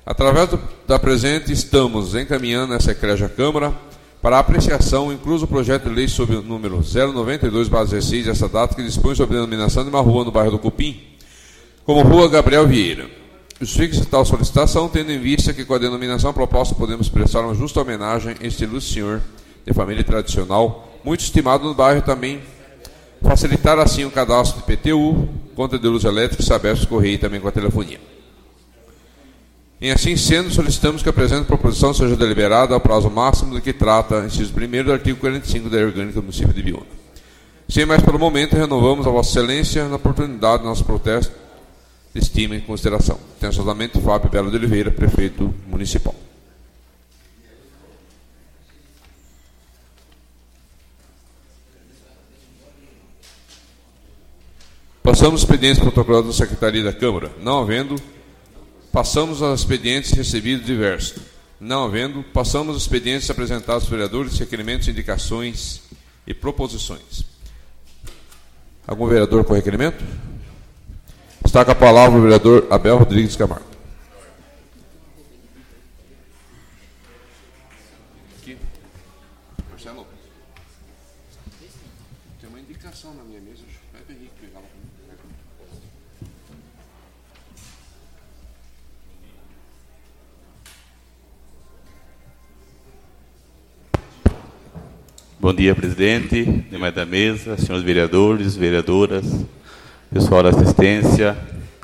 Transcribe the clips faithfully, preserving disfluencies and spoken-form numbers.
Através do, da presente, estamos encaminhando essa eclésia Câmara para apreciação, incluso o projeto de lei sob o número zero noventa e dois barra dezesseis, essa data que dispõe sobre a denominação de uma rua no bairro do Cupim, como Rua Gabriel Vieira. Justifica-se tal solicitação, tendo em vista que com a denominação proposta podemos prestar uma justa homenagem a este ilustre senhor de família tradicional, muito estimado no bairro, também facilitar assim o cadastro de P T U, conta de luz elétrica, Sabesp, Correio e também com a telefonia. Em assim sendo, solicitamos que a presente proposição seja deliberada ao prazo máximo do que trata, inciso primeiro do artigo quarenta e cinco da Lei Orgânica do Município de Biúna. Sem mais pelo momento, renovamos a Vossa Excelência na oportunidade do nosso protesto de estima e consideração. Atenciosamente, Fábio Belo de Oliveira, Prefeito Municipal. Passamos os expedientes protocolados da Secretaria da Câmara. Não havendo, passamos aos expedientes recebidos diversos. Não havendo, passamos aos expedientes apresentados aos vereadores, requerimentos, indicações e proposições. Algum vereador com requerimento? Está com a palavra o vereador Abel Rodrigues Camargo. Aqui. Marcelo. Tem uma indicação na minha mesa. Vai ter que pegar lá. Bom dia, presidente, demais da mesa, senhores vereadores, vereadoras, pessoal da assistência,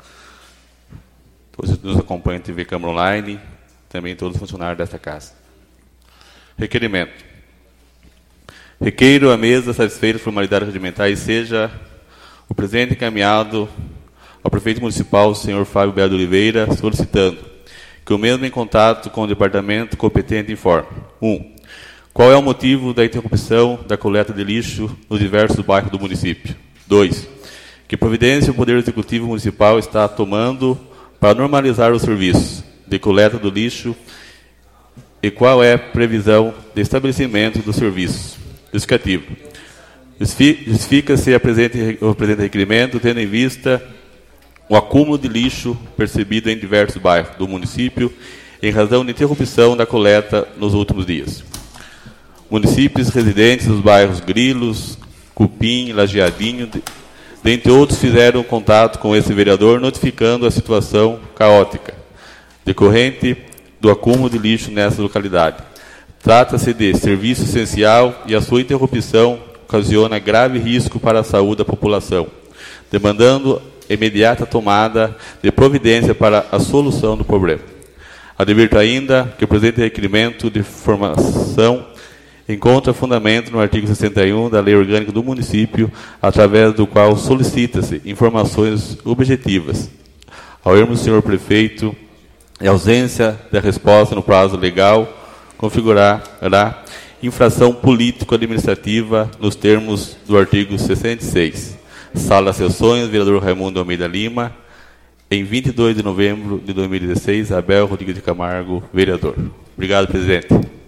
todos que nos acompanham na T V Câmara Online, também todos os funcionários desta casa. Requerimento. Requeiro a mesa satisfeita as formalidades regimentais, seja o presente encaminhado ao prefeito municipal, senhor Fábio Belo de Oliveira, solicitando que o mesmo em contato com o departamento competente informe. um. Qual é o motivo da interrupção da coleta de lixo nos diversos bairros do município? dois. Que providência o Poder Executivo Municipal está tomando para normalizar os serviços de coleta do lixo e qual é a previsão de estabelecimento dos serviços? Justificativo. Justifica-se o presente requerimento, tendo em vista o acúmulo de lixo percebido em diversos bairros do município em razão de interrupção da coleta nos últimos dias. Municípios residentes dos bairros Grilos, Cupim, Lajeadinho, dentre outros, fizeram contato com esse vereador, notificando a situação caótica decorrente do acúmulo de lixo nessa localidade. Trata-se de serviço essencial e a sua interrupção ocasiona grave risco para a saúde da população, demandando imediata tomada de providência para a solução do problema. Advirto ainda que o presente requerimento de formação encontra fundamento no artigo sessenta e um da Lei Orgânica do Município, através do qual solicita-se informações objetivas. Ao irmos do senhor prefeito, em ausência da resposta no prazo legal, configurará infração político-administrativa nos termos do artigo sessenta e seis. Sala das Sessões, vereador Raimundo Almeida Lima, em vinte e dois de novembro de dois mil e dezesseis, Abel Rodrigues de Camargo, vereador. Obrigado, presidente.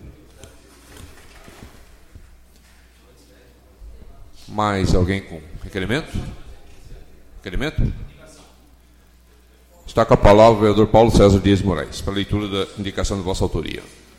Mais alguém com requerimento? Requerimento? Está com a palavra o vereador Paulo César Dias Moraes, para a leitura da indicação de vossa autoria.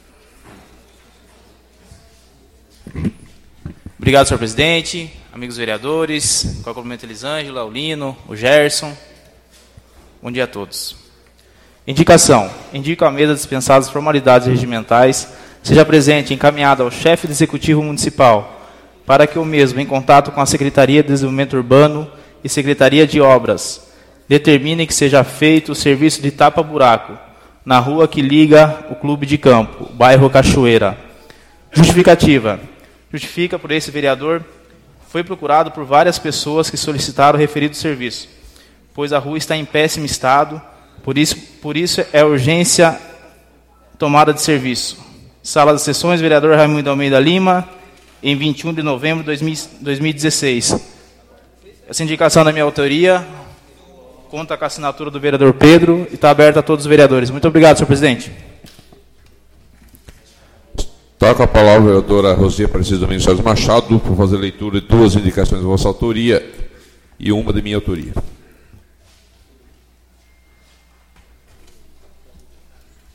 Obrigado, senhor presidente, amigos vereadores, com a cumprimento Elisângela, o Lino, o Gerson. Bom dia a todos. Indicação. Indico a mesa dispensadas as formalidades regimentais, seja presente encaminhada ao chefe do Executivo Municipal, para que o mesmo, em contato com a Secretaria de Desenvolvimento Urbano e Secretaria de Obras, determine que seja feito o serviço de tapa-buraco na rua que liga o Clube de Campo, bairro Cachoeira. Justificativa. Justifica por esse vereador, foi procurado por várias pessoas que solicitaram o referido serviço, pois a rua está em péssimo estado, por isso, por isso é urgência tomada de serviço. Sala das Sessões, vereador Raimundo Almeida Lima, em vinte e um de novembro de dois mil e dezesseis. Essa indicação da minha autoria conta com a assinatura do vereador Pedro e está aberta a todos os vereadores. Muito obrigado, senhor presidente. Está com a palavra a vereadora Rosia Aparecida Domingos Salles Machado, por fazer leitura de duas indicações de vossa autoria e uma de minha autoria.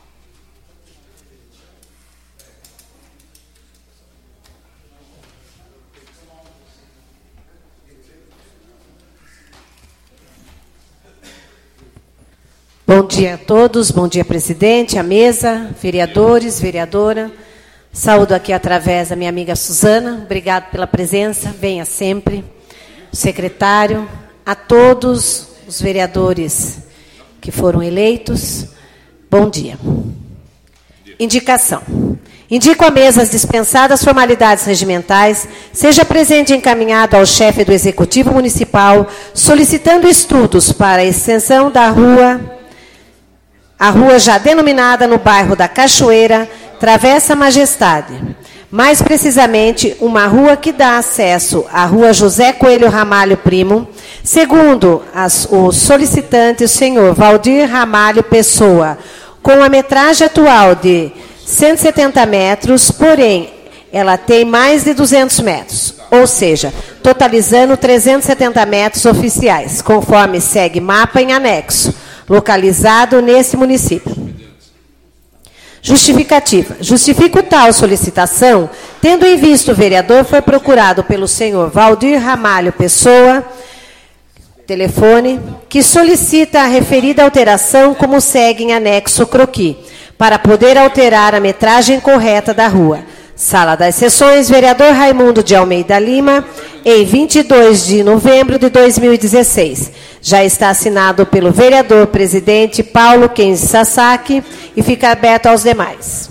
Bom dia a todos, bom dia, presidente, a mesa, vereadores, vereadora. Saúdo aqui através da minha amiga Suzana, obrigado pela presença, venha sempre. O secretário, a todos os vereadores que foram eleitos, bom dia. Indicação. Indico à mesa as dispensadas formalidades regimentais, seja presente e encaminhado ao chefe do Executivo Municipal, solicitando estudos para a extensão da rua, a rua já denominada no bairro da Cachoeira, Travessa Majestade. Mais precisamente, uma rua que dá acesso à rua José Coelho Ramalho Primo, segundo as, o solicitante, o senhor Valdir Ramalho Pessoa, com a metragem atual de cento e setenta metros, porém, ela tem mais de duzentos metros, ou seja, totalizando trezentos e setenta metros oficiais, conforme segue mapa em anexo, localizado nesse município. Justificativa. Justifico tal solicitação, tendo em vista o vereador foi procurado pelo senhor Valdir Ramalho Pessoa, telefone, que solicita a referida alteração como segue em anexo croqui, para poder alterar a metragem correta da rua. Sala das Sessões, vereador Raimundo de Almeida Lima, em vinte e dois de novembro de dois mil e dezesseis. Já está assinado pelo vereador presidente Paulo Kenzi Sasaki e fica aberto aos demais.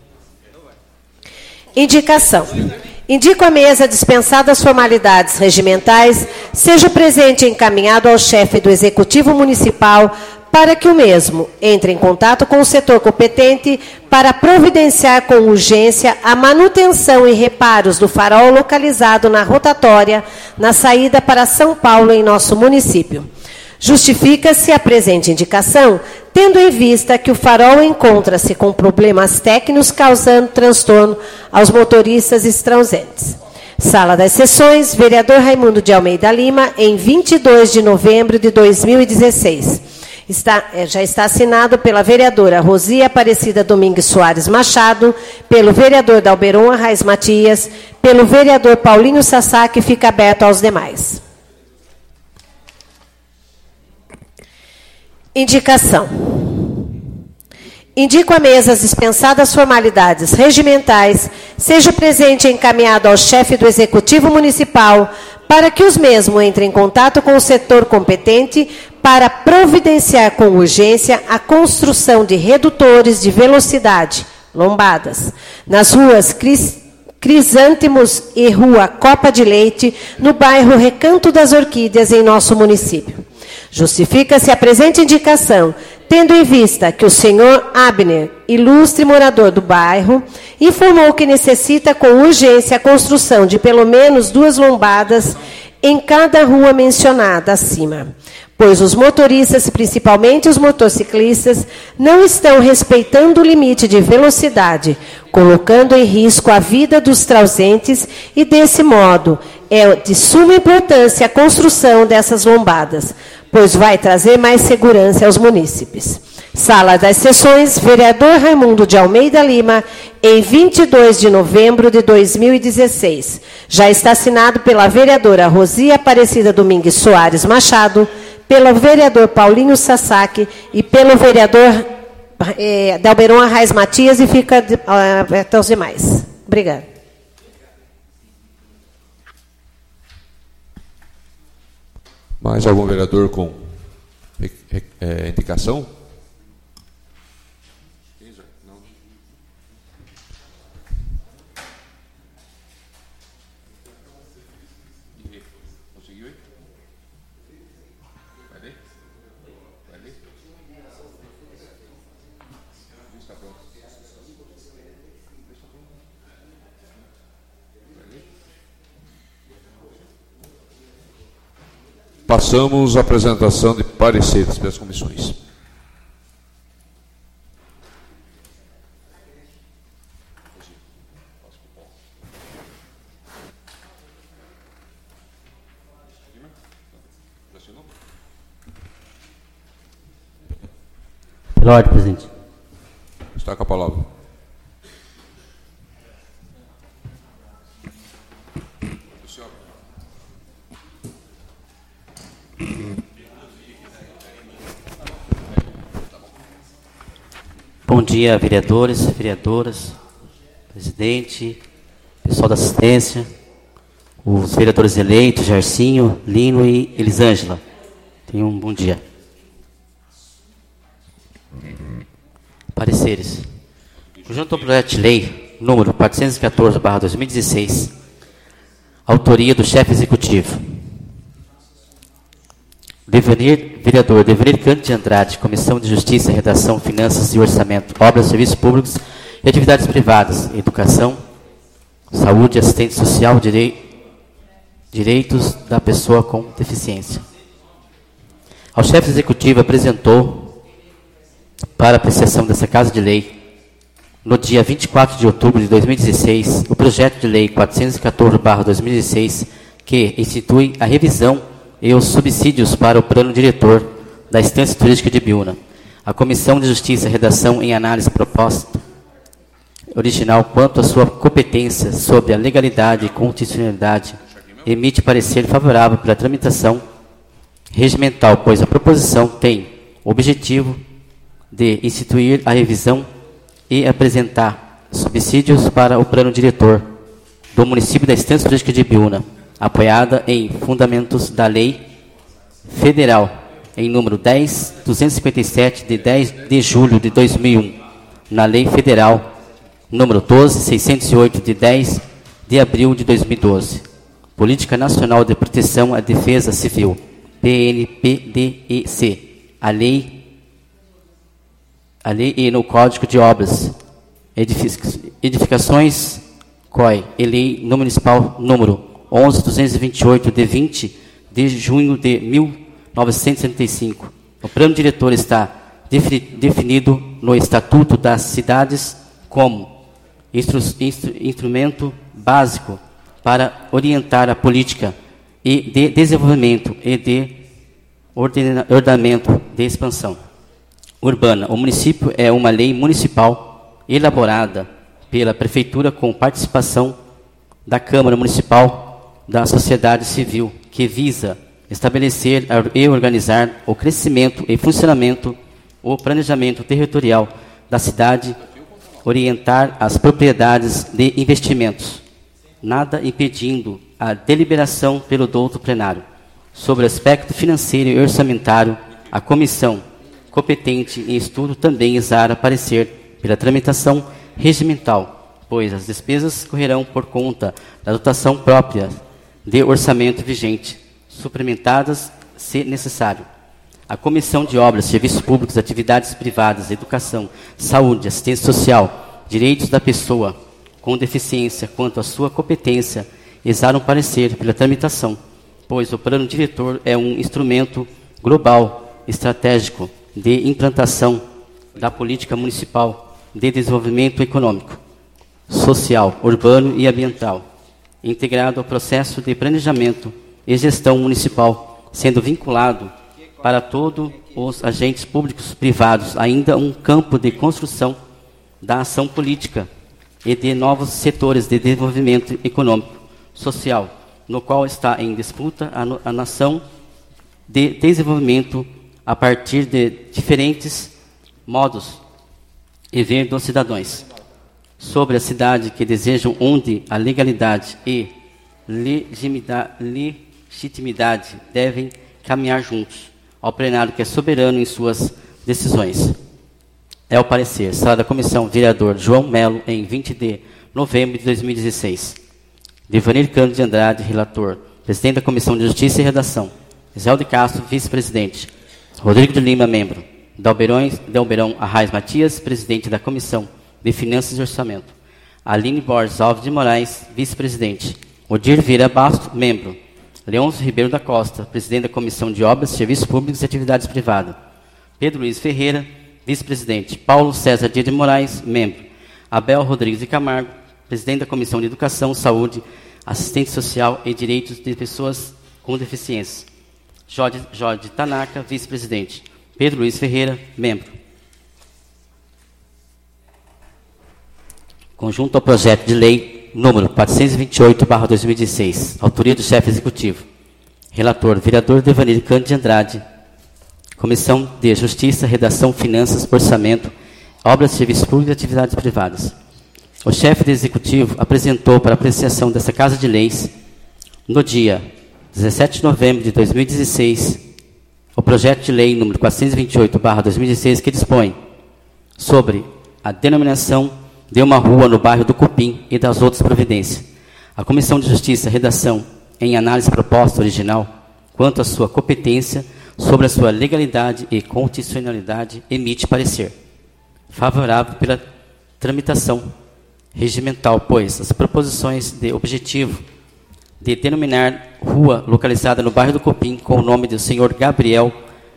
Indicação. Indico à mesa dispensadas formalidades regimentais, seja o presente encaminhado ao chefe do Executivo Municipal para que o mesmo entre em contato com o setor competente para providenciar com urgência a manutenção e reparos do farol localizado na rotatória, na saída para São Paulo, em nosso município. Justifica-se a presente indicação, tendo em vista que o farol encontra-se com problemas técnicos causando transtorno aos motoristas extrausentes. Sala das Sessões, vereador Raimundo de Almeida Lima, em vinte e dois de novembro de dois mil e dezesseis. Está, já está assinado pela vereadora Rosia Aparecida Domingues Soares Machado, pelo vereador Dalberon Arraes Matias, pelo vereador Paulinho Sasaki, fica aberto aos demais. Indicação. Indico à mesa as dispensadas formalidades regimentais, seja presente encaminhado ao chefe do Executivo Municipal, para que os mesmos entrem em contato com o setor competente para providenciar com urgência a construção de redutores de velocidade, lombadas, nas ruas Cris, Crisântemos e Rua Copa de Leite, no bairro Recanto das Orquídeas, em nosso município. Justifica-se a presente indicação, tendo em vista que o senhor Abner, ilustre morador do bairro, informou que necessita com urgência a construção de pelo menos duas lombadas em cada rua mencionada acima, pois os motoristas, principalmente os motociclistas, não estão respeitando o limite de velocidade, colocando em risco a vida dos transeuntes e, desse modo, é de suma importância a construção dessas lombadas, pois vai trazer mais segurança aos munícipes. Sala das Sessões, vereador Raimundo de Almeida Lima, em vinte e dois de novembro de dois mil e dezesseis. Já está assinado pela vereadora Rosia Aparecida Domingues Soares Machado, pelo vereador Paulinho Sasaki e pelo vereador eh, Dalberon Arraes Matias e fica aberto uh, aos demais. Obrigada. Mais algum vereador com é, indicação? Passamos à apresentação de pareceres das comissões. Pela ordem, presidente. Está com a palavra. Bom dia, vereadores, vereadoras, presidente, pessoal da assistência, os vereadores eleitos, Gercinho, Lino e Elisângela. Tenham um bom dia. Pareceres. Junto ao projeto de lei número quatrocentos e quatorze barra dois mil e dezesseis, autoria do chefe executivo. Devenir, vereador Devenir Cândido de Andrade, Comissão de Justiça, Redação, Finanças e Orçamento, Obras, Serviços Públicos e Atividades Privadas, Educação, Saúde, Assistência Social, direi, Direitos da Pessoa com Deficiência. Ao chefe executivo apresentou, para apreciação dessa Casa de Lei, no dia vinte e quatro de outubro de dois mil e dezesseis, o projeto de lei quatrocentos e quatorze barra dois mil e dezesseis, que institui a revisão e os subsídios para o plano diretor da Estância Turística de Biúna. A Comissão de Justiça, Redação em Análise Proposta original quanto à sua competência sobre a legalidade e constitucionalidade, emite parecer favorável pela tramitação regimental, pois a proposição tem o objetivo de instituir a revisão e apresentar subsídios para o plano diretor do município da Estância Turística de Biúna, apoiada em fundamentos da Lei Federal em número dez mil duzentos e cinquenta e sete, de dez de julho de dois mil e um, na Lei Federal número doze mil seiscentos e oito, de dez de abril de dois mil e doze. Política Nacional de Proteção à Defesa Civil, P N P D E C, a Lei A lei e no Código de Obras, Edificações, C O I, e Lei no Municipal número onze mil duzentos e vinte e oito, de vinte de junho de mil novecentos e setenta e cinco. O plano diretor está definido no Estatuto das Cidades como instru instru instrumento básico para orientar a política e de desenvolvimento e de ordenamento de expansão urbana. O município é uma lei municipal elaborada pela Prefeitura com participação da Câmara Municipal da sociedade civil, que visa estabelecer e organizar o crescimento e funcionamento, o planejamento territorial da cidade, orientar as propriedades de investimentos, nada impedindo a deliberação pelo douto plenário. Sobre o aspecto financeiro e orçamentário, a comissão competente em estudo também exara parecer pela tramitação regimental, pois as despesas correrão por conta da dotação própria de orçamento vigente, suplementadas se necessário. A Comissão de Obras, Serviços Públicos, Atividades Privadas, Educação, Saúde, Assistência Social, Direitos da Pessoa com Deficiência, quanto à sua competência, exaram parecer pela tramitação, pois o plano diretor é um instrumento global, estratégico, de implantação da política municipal de desenvolvimento econômico, social, urbano e ambiental, integrado ao processo de planejamento e gestão municipal, sendo vinculado para todos os agentes públicos privados, ainda um campo de construção da ação política e de novos setores de desenvolvimento econômico, social, no qual está em disputa a, no, a nação de desenvolvimento a partir de diferentes modos e ver dos cidadãos. Sobre a cidade que desejam, onde a legalidade e legitimidade devem caminhar juntos, ao plenário que é soberano em suas decisões. É o parecer. Sala da Comissão, vereador João Melo, em vinte de novembro de dois mil e dezesseis. Devanir Cândido de Andrade, relator. Presidente da Comissão de Justiça e Redação. Isel de Castro, vice-presidente. Rodrigo de Lima, membro. Delberão Arraes Matias, presidente da Comissão de Finanças e Orçamento. Aline Borges Alves de Moraes, vice-presidente. Odir Vieira Basto, membro. Leôncio Ribeiro da Costa, presidente da Comissão de Obras, Serviços Públicos e Atividades Privadas. Pedro Luiz Ferreira, vice-presidente. Paulo César Dias de Moraes, membro. Abel Rodrigues de Camargo, presidente da Comissão de Educação, Saúde, Assistência Social e Direitos de Pessoas com Deficiência. Jorge, Jorge Tanaka, vice-presidente. Pedro Luiz Ferreira, membro. Conjunto ao projeto de lei número quatrocentos e vinte e oito barra dois mil e dezesseis. Autoria do chefe executivo. Relator, vereador Devanir Cândido de Andrade. Comissão de Justiça, Redação, Finanças, Orçamento, Obras, serviços públicos e atividades privadas. O chefe do Executivo apresentou para apreciação desta Casa de Leis, no dia dezessete de novembro de dois mil e dezesseis, o projeto de lei número quatrocentos e vinte e oito barra dois mil e dezesseis, que dispõe sobre a denominação de uma rua no bairro do Cupim e das outras providências. A Comissão de Justiça, redação em análise proposta original, quanto à sua competência sobre a sua legalidade e constitucionalidade, emite parecer favorável pela tramitação regimental, pois as proposições de objetivo de denominar rua localizada no bairro do Cupim com o nome do senhor Gabriel,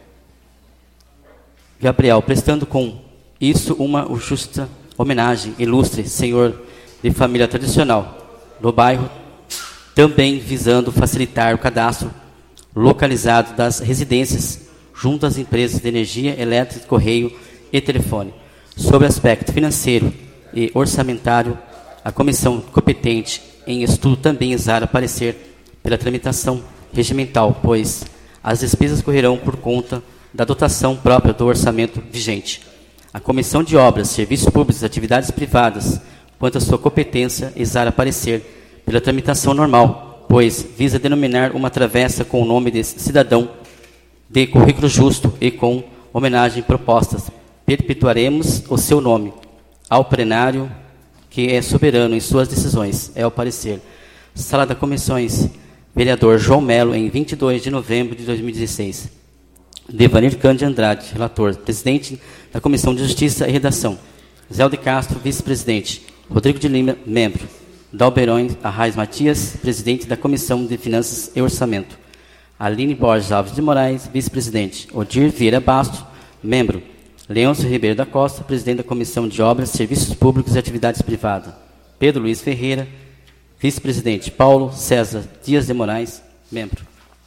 Gabriel, prestando com isso uma justa homenagem, ilustre senhor de família tradicional no bairro, também visando facilitar o cadastro localizado das residências junto às empresas de energia elétrica, correio e telefone. Sobre aspecto financeiro e orçamentário, a comissão competente em estudo também exara parecer pela tramitação regimental, pois as despesas correrão por conta da dotação própria do orçamento vigente. A Comissão de Obras, Serviços Públicos e Atividades Privadas, quanto à sua competência, exara parecer pela tramitação normal, pois visa denominar uma travessa com o nome de cidadão de currículo justo e com homenagem propostas. Perpetuaremos o seu nome ao plenário, que é soberano em suas decisões. É o parecer. Sala das Comissões, vereador João Melo, em vinte e dois de novembro de dois mil e dezesseis. Devanir Cândido Andrade, relator. Presidente da Comissão de Justiça e Redação. Zé de Castro, vice-presidente. Rodrigo de Lima, membro. Dalberões Arraes Matias, presidente da Comissão de Finanças e Orçamento. Aline Borges Alves de Moraes, vice-presidente. Odir Vieira Basto, membro. Leôncio Ribeiro da Costa, presidente da Comissão de Obras, Serviços Públicos e Atividades Privadas. Pedro Luiz Ferreira, vice-presidente. Paulo César Dias de Moraes, membro.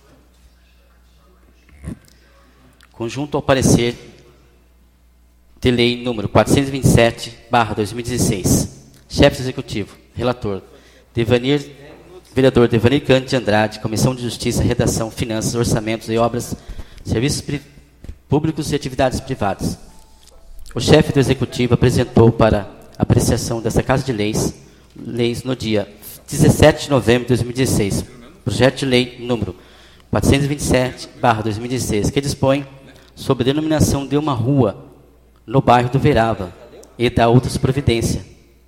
Conjunto ao parecer de lei número quatrocentos e vinte e sete barra dois mil e dezesseis. Chefe Executivo, relator. Devanir, vereador Devanir Cândido de Andrade, Comissão de Justiça, Redação, Finanças, Orçamentos e Obras, Serviços Públicos e Atividades Privadas. O chefe do Executivo apresentou para apreciação desta Casa de Leis, leis no dia dezessete de novembro de dois mil e dezesseis, projeto de lei número quatrocentos e vinte e sete barra dois mil e dezesseis, que dispõe sobre a denominação de uma rua no bairro do Verava e da outras providência.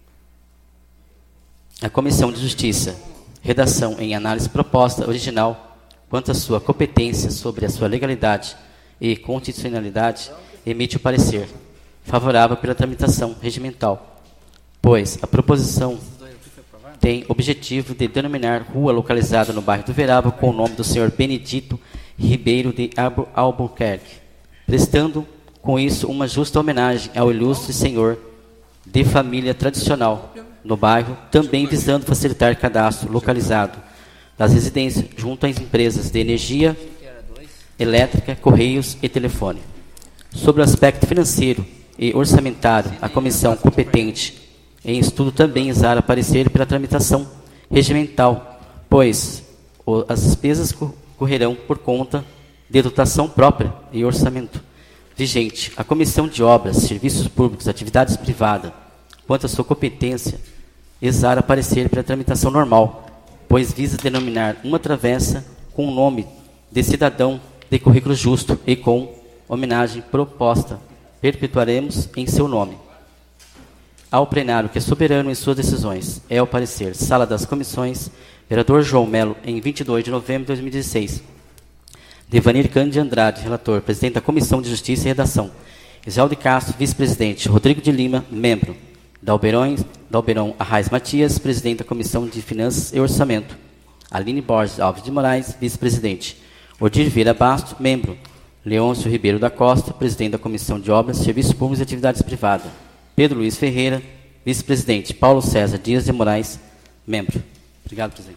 A Comissão de Justiça, redação em análise proposta original, quanto à sua competência sobre a sua legalidade e constitucionalidade, emite o parecer favorável pela tramitação regimental, pois a proposição tem objetivo de denominar rua localizada no bairro do Verava com o nome do senhor Benedito Ribeiro de Albuquerque, prestando com isso uma justa homenagem ao ilustre senhor de família tradicional no bairro, também visando facilitar cadastro localizado das residências junto às empresas de energia elétrica, correios e telefone. Sobre o aspecto financeiro e orçamentário, a comissão competente em estudo também exara parecer pela tramitação regimental, pois o, as despesas correrão por conta de dotação própria e orçamento vigente. A Comissão de Obras, Serviços Públicos e Atividades Privadas, quanto à sua competência, exara parecer pela tramitação normal, pois visa denominar uma travessa com o nome de cidadão de currículo justo e com homenagem proposta. Perpetuaremos em seu nome ao plenário, que é soberano em suas decisões. É o parecer. Sala das Comissões, vereador João Melo, em vinte e dois de novembro de dois mil e dezesseis. Devanir Cândido Andrade, relator. Presidente da Comissão de Justiça e Redação. Isel de Castro, vice-presidente. Rodrigo de Lima, membro. Dalberões, Dalberão Arraes Matias, presidente da Comissão de Finanças e Orçamento. Aline Borges Alves de Moraes, vice-presidente. Odir Vieira Basto, membro. Leôncio Ribeiro da Costa, presidente da Comissão de Obras, Serviços Públicos e Atividades Privadas. Pedro Luiz Ferreira, vice-presidente. Paulo César Dias de Moraes, membro. Obrigado, presidente.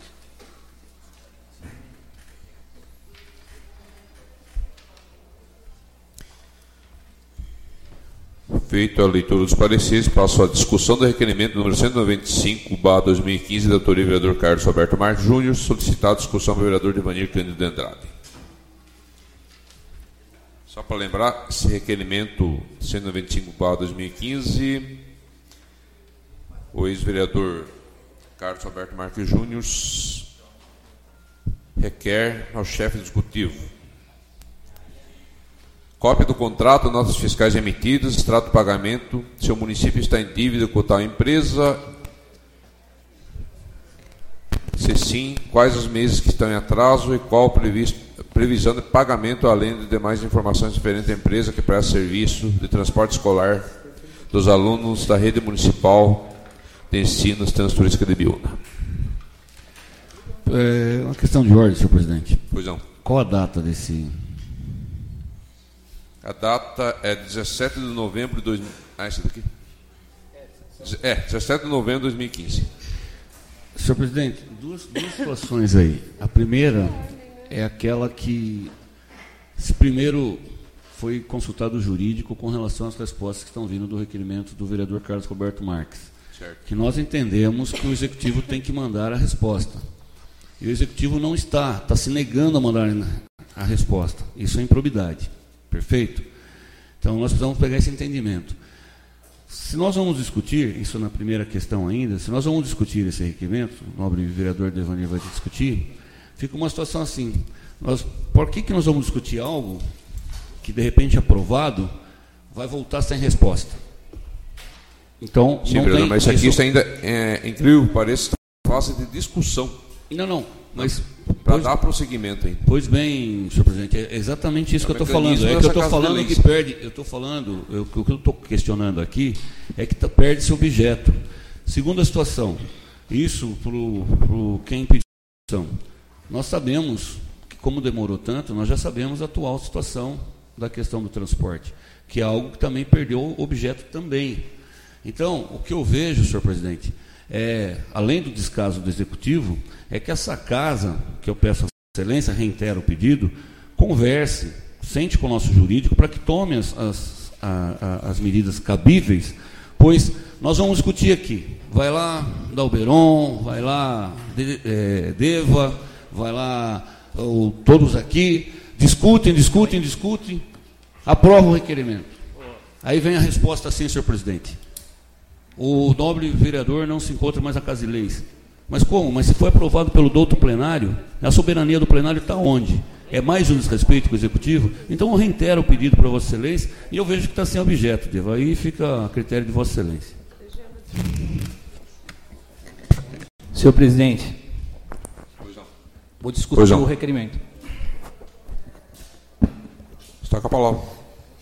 Feita a leitura dos pareceres, passo à discussão do requerimento número cento e noventa e cinco barra dois mil e quinze da autoria do vereador Carlos Alberto Marques Júnior, solicitado discussão pelo vereador Devanir Cândido de Andrade. Só para lembrar, esse requerimento cento e noventa e cinco barra dois mil e quinze, o ex-vereador Carlos Alberto Marques Júnior requer ao chefe do executivo cópia do contrato, notas fiscais emitidas, extrato de pagamento, se o município está em dívida com tal empresa, se sim, quais os meses que estão em atraso e qual previsto, previsão de pagamento, além de demais informações referentes à empresa que presta serviço de transporte escolar dos alunos da rede municipal de ensino e assistência turística de Biúna. É uma questão de ordem, senhor presidente. Pois não. Qual a data desse... A data é dezessete de novembro de dois mil... Ah, esse daqui? É, dezessete de novembro de dois mil e quinze. Senhor presidente, duas, duas situações aí. A primeira é aquela que, se primeiro foi consultado o jurídico com relação às respostas que estão vindo do requerimento do vereador Carlos Roberto Marques. Certo. Que nós entendemos que o executivo tem que mandar a resposta. E o executivo não está, está se negando a mandar a resposta. Isso é improbidade. Perfeito? Então, nós precisamos pegar esse entendimento. Se nós vamos discutir, isso na primeira questão ainda, se nós vamos discutir esse requerimento, o nobre vereador Devanir vai discutir, fica uma situação assim. Nós, por que, que nós vamos discutir algo que, de repente, aprovado, vai voltar sem resposta? Então, sim, não vereador, tem, mas isso aqui isso... isso ainda, é incrível, parece fase de discussão. Não, não, mas... Para dar prosseguimento ainda. Pois bem, senhor presidente, é exatamente isso é que eu estou falando. É que eu estou falando que perde, eu estou falando, eu, o que eu estou questionando aqui é que tá, perde esse objeto. Segunda situação, isso para o quem pediu a situação. Nós sabemos que, como demorou tanto, nós já sabemos a atual situação da questão do transporte, que é algo que também perdeu o objeto também. Então, o que eu vejo, senhor presidente, é, além do descaso do executivo, é que essa casa, que eu peço a excelência, reitero o pedido, converse, sente com o nosso jurídico para que tome as, as, a, a, as medidas cabíveis, pois nós vamos discutir aqui. Vai lá Dalberon, vai lá de, é, Deva, vai lá ou, todos aqui, discutem, discutem, discutem, aprovam o requerimento. Aí vem a resposta assim, senhor presidente. O nobre vereador não se encontra mais na Casa de Leis. Mas como? Mas se foi aprovado pelo douto plenário, a soberania do plenário está onde? É mais um desrespeito com o executivo? Então eu reitero o pedido para Vossa Excelência e eu vejo que está sem objeto, Deva. Aí fica a critério de Vossa Excelência. Senhor presidente, vou discutir o requerimento. Está com a palavra.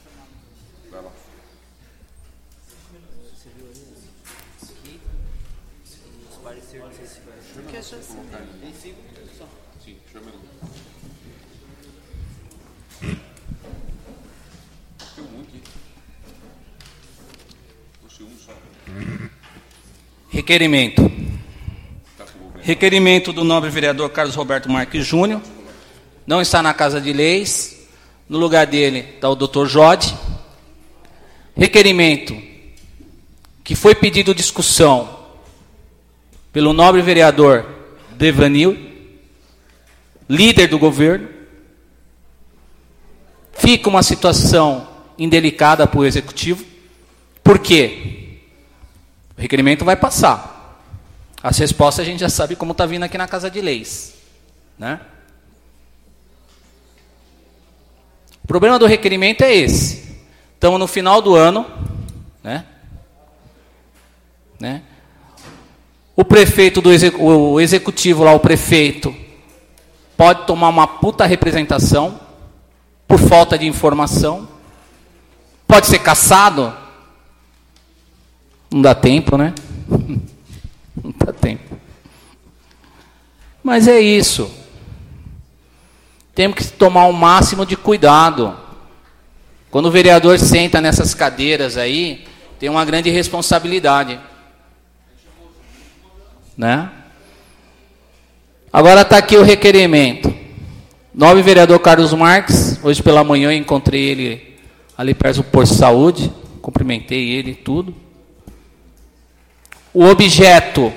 Requerimento. Requerimento do nobre vereador Carlos Roberto Marques Júnior. Não está na Casa de Leis. No lugar dele está o doutor Jode. Requerimento que foi pedido discussão pelo nobre vereador Devanil, líder do governo. Fica uma situação indelicada para o executivo. Por quê? O requerimento vai passar. As respostas a gente já sabe como está vindo aqui na Casa de Leis, né? O problema do requerimento é esse. Estamos no final do ano, né? Né? O prefeito do exec... o executivo lá, o prefeito, pode tomar uma puta representação por falta de informação. Pode ser cassado. Não dá tempo, né? Não dá tempo. Mas é isso. Temos que tomar o máximo de cuidado. Quando o vereador senta nessas cadeiras aí, tem uma grande responsabilidade. Né? Agora está aqui o requerimento. Nobre vereador Carlos Marques, hoje pela manhã eu encontrei ele ali perto do posto de saúde, cumprimentei ele e tudo. O objeto,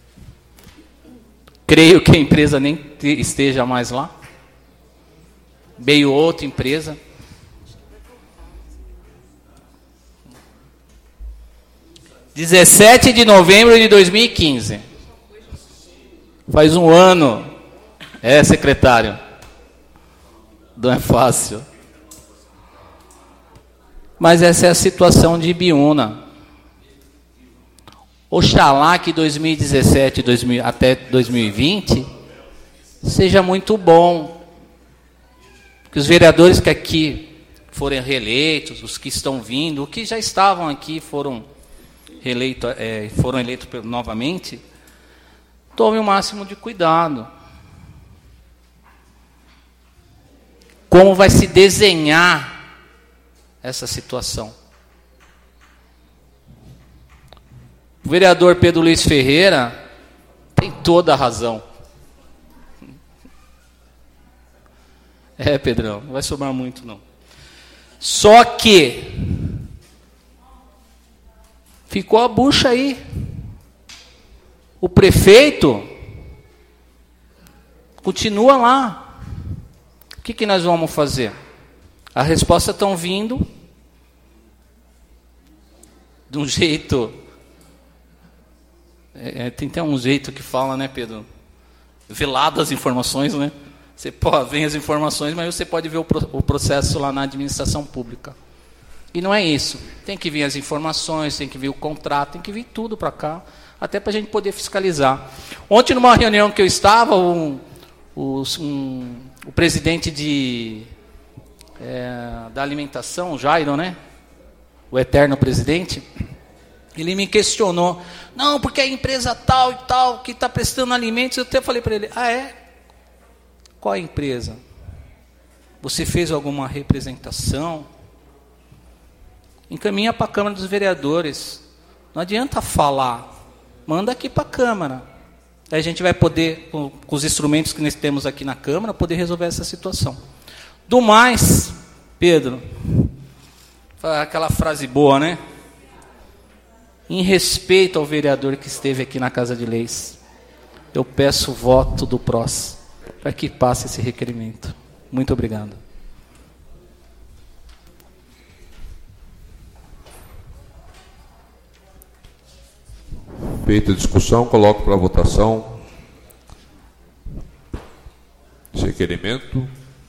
creio que a empresa nem esteja mais lá. veio outra empresa. dezessete de novembro de dois mil e quinze. Faz um ano. É, secretário. Não é fácil. Mas essa é a situação de Ibiúna. Oxalá que dois mil e dezessete dois mil, até dois mil e vinte seja muito bom. Que os vereadores que aqui forem reeleitos, os que estão vindo, os que já estavam aqui foram reeleitos, é, foram eleitos novamente, tome o máximo de cuidado. Como vai se desenhar essa situação? O vereador Pedro Luiz Ferreira tem toda a razão. É, Pedrão, não vai sobrar muito, não. Só que ficou a bucha aí. O prefeito continua lá. O que, que nós vamos fazer? A resposta estão vindo de um jeito... É, tem até um jeito que fala, né, Pedro? Velado as informações, né? Você pode, vem as informações, mas você pode ver o, pro, o processo lá na administração pública. E não é isso. Tem que vir as informações, tem que vir o contrato, tem que vir tudo para cá, até para a gente poder fiscalizar. Ontem, numa reunião que eu estava, um, um, o presidente de, é, da alimentação, o Jairo, né? O eterno presidente, ele me questionou. Não, porque a empresa tal e tal, que está prestando alimentos, eu até falei para ele, ah, é? Qual a empresa? Você fez alguma representação? Encaminha para a Câmara dos Vereadores. Não adianta falar. Manda aqui para a Câmara. Aí a gente vai poder, com, com os instrumentos que nós temos aqui na Câmara, poder resolver essa situação. Do mais, Pedro, aquela frase boa, né? Em respeito ao vereador que esteve aqui na Casa de Leis, eu peço o voto do P R O S para que passe esse requerimento. Muito obrigado. Feita a discussão, coloco para votação esse requerimento.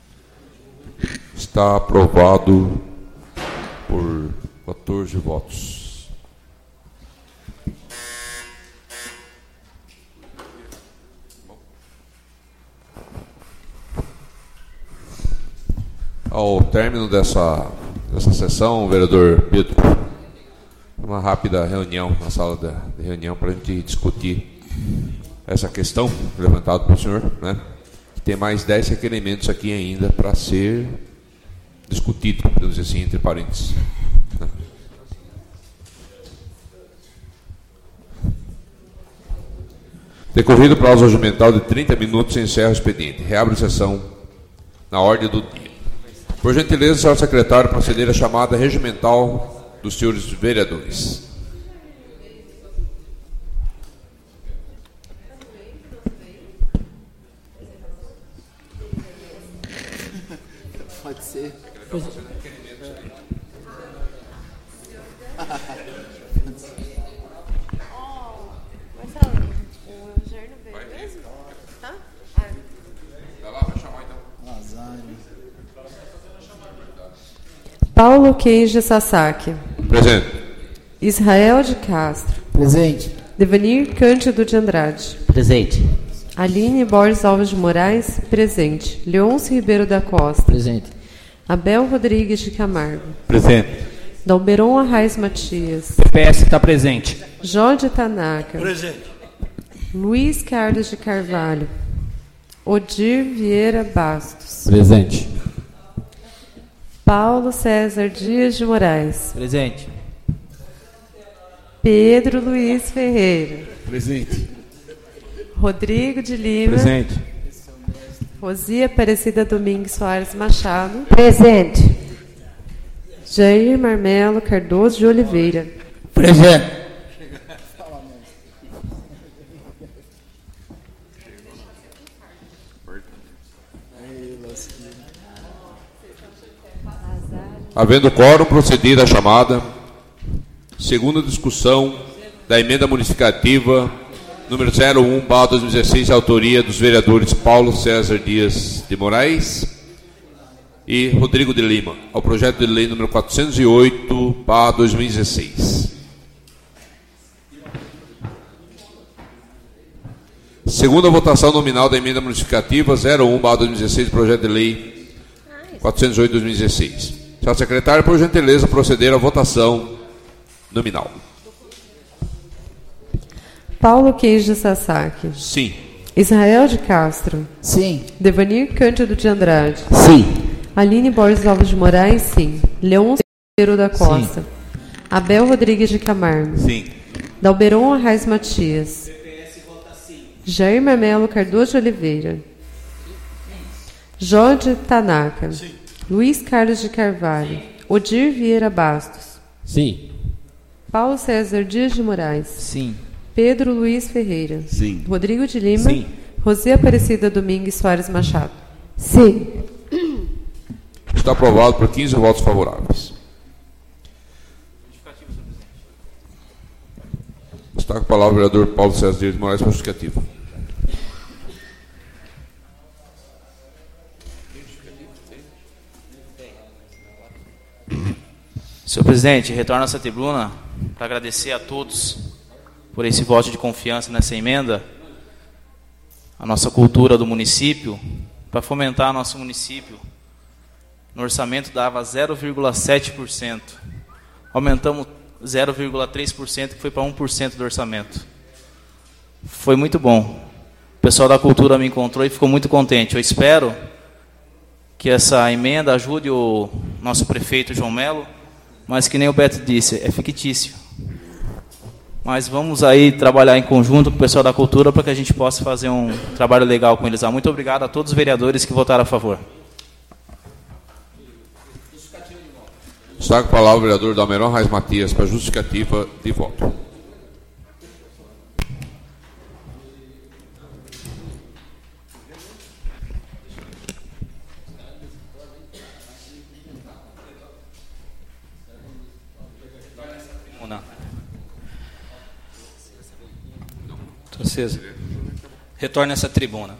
Está aprovado por quatorze votos. Ao término dessa, dessa sessão, vereador Pedro, uma rápida reunião na sala de reunião para a gente discutir essa questão levantada pelo senhor, né? Tem mais dez requerimentos aqui ainda para ser discutido, podemos dizer assim, entre parênteses. Né? Decorrido o prazo regimental de trinta minutos, encerra o expediente. Reabre a sessão na ordem do dia. Por gentileza, senhor secretário, proceder à chamada regimental dos senhores vereadores. Pode ser. Paulo Kenji Sasaki. Presente. Israel de Castro. Presente. Devanir Cândido de Andrade. Presente. Aline Borges Alves de Moraes. Presente. Leôncio Ribeiro da Costa. Presente. Abel Rodrigues de Camargo. Presente. Dalberon Arraes Matias. O P S está presente. Jorge Tanaka. Presente. Luiz Carlos de Carvalho. Odir Vieira Bastos. Presente. Paulo César Dias de Moraes. Presente. Pedro Luiz Ferreira. Presente. Rodrigo de Lima. Presente. Rosia Aparecida Domingues Soares Machado. Presente. Jair Marmelo Cardoso de Oliveira. Presente. Havendo quórum, procedida a chamada. Segunda discussão da emenda modificativa número zero um barra dois mil e dezesseis, autoria dos vereadores Paulo César Dias de Moraes e Rodrigo de Lima, ao projeto de lei número quatrocentos e oito barra dois mil e dezesseis. Segunda votação nominal da emenda modificativa zero um barra dois mil e dezesseis, projeto de lei quatrocentos e oito barra dois mil e dezesseis. Senhor secretário, por gentileza, proceder à votação nominal. Paulo Queijo Sasaki. Sim. Israel de Castro. Sim. Devanir Cândido de Andrade. Sim. Aline Borges Alves de Moraes, sim. Leon Ribeiro da Costa. Sim. Abel Rodrigues de Camargo. Sim. Dalberon Arraes Matias. Jair Marmelo Cardoso de Oliveira. Jorge Tanaka. Sim. Luiz Carlos de Carvalho. Odir Vieira Bastos. Sim. Paulo César Dias de Moraes. Sim. Pedro Luiz Ferreira. Sim. Rodrigo de Lima. Sim. José Aparecida Domingues Soares Machado. Sim. Está aprovado por quinze votos favoráveis. Está com a palavra o vereador Paulo César Dias de Moraes para justificativa. Senhor presidente, retorno a essa tribuna para agradecer a todos por esse voto de confiança nessa emenda, a nossa cultura do município, para fomentar nosso município. No orçamento dava zero vírgula sete por cento. Aumentamos zero vírgula três por cento, que foi para um por cento do orçamento. Foi muito bom. O pessoal da cultura me encontrou e ficou muito contente. Eu espero que essa emenda ajude o nosso prefeito João Melo, mas que nem o Beto disse, é fictício. Mas vamos aí trabalhar em conjunto com o pessoal da cultura para que a gente possa fazer um trabalho legal com eles. Muito obrigado a todos os vereadores que votaram a favor. Está com a palavra o vereador Dalmeron Arraes Matias para justificativa de voto. Acesa. Retorna essa tribuna.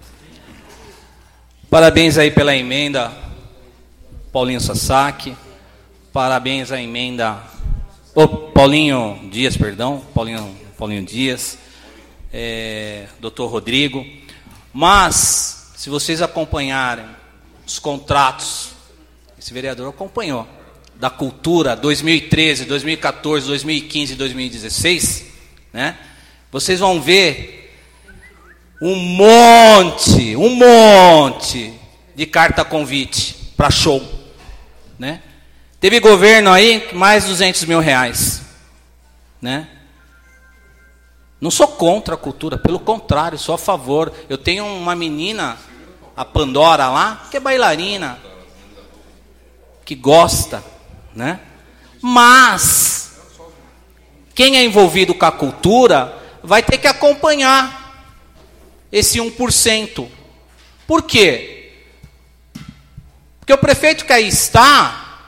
Parabéns aí pela emenda, Paulinho Sasaki. Parabéns à emenda, oh, Paulinho Dias, perdão, Paulinho, Paulinho Dias, é, doutor Rodrigo. Mas, se vocês acompanharem os contratos, esse vereador acompanhou, da cultura dois mil e treze, dois mil e quatorze, dois mil e quinze e dois mil e dezesseis, né? Vocês vão ver um monte, um monte de carta convite para show, né? Teve governo aí, mais duzentos mil reais, né? Não sou contra a cultura, pelo contrário, sou a favor. Eu tenho uma menina, a Pandora lá, que é bailarina, que gosta, né? Mas quem é envolvido com a cultura vai ter que acompanhar esse um por cento. Por quê? Porque o prefeito que aí está,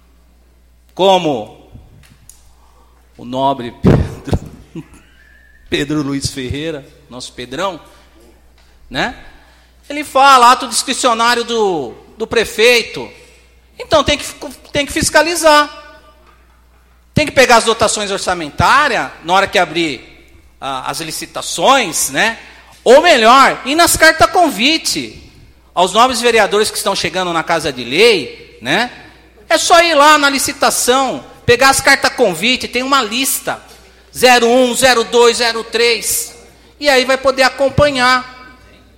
como o nobre Pedro, Pedro Luiz Ferreira, nosso Pedrão, né? Ele fala, ato discricionário do, do prefeito. Então tem que, tem que fiscalizar. Tem que pegar as dotações orçamentárias na hora que abrir as licitações, né? Ou melhor, ir nas cartas convite aos nobres vereadores que estão chegando na Casa de Lei, né? É só ir lá na licitação, pegar as cartas convite, tem uma lista, zero um, zero dois, zero três, e aí vai poder acompanhar.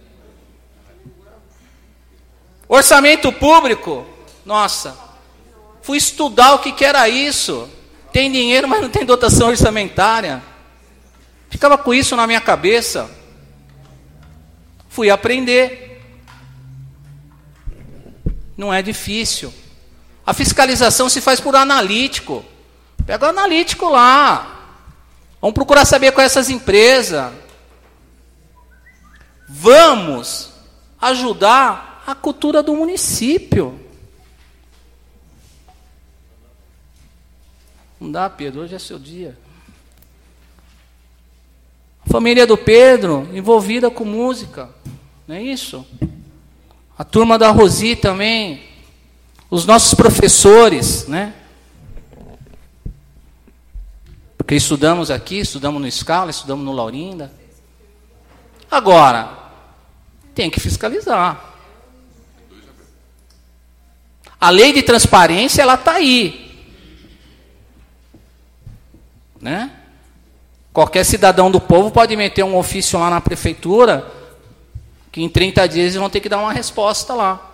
Orçamento público, nossa, fui estudar o que, que era isso. Tem dinheiro, mas não tem dotação orçamentária. Ficava com isso na minha cabeça. Fui aprender. Não é difícil. A fiscalização se faz por analítico. Pega o analítico lá. Vamos procurar saber com essas empresas. Vamos ajudar a cultura do município. Não dá, Pedro, hoje é seu dia. A família do Pedro envolvida com música, não é isso? A turma da Rosi também, os nossos professores, né? Porque estudamos aqui, estudamos no Scala, estudamos no Laurinda. Agora, tem que fiscalizar. A lei de transparência, ela está aí. Né? Qualquer cidadão do povo pode meter um ofício lá na prefeitura, que em trinta dias eles vão ter que dar uma resposta lá.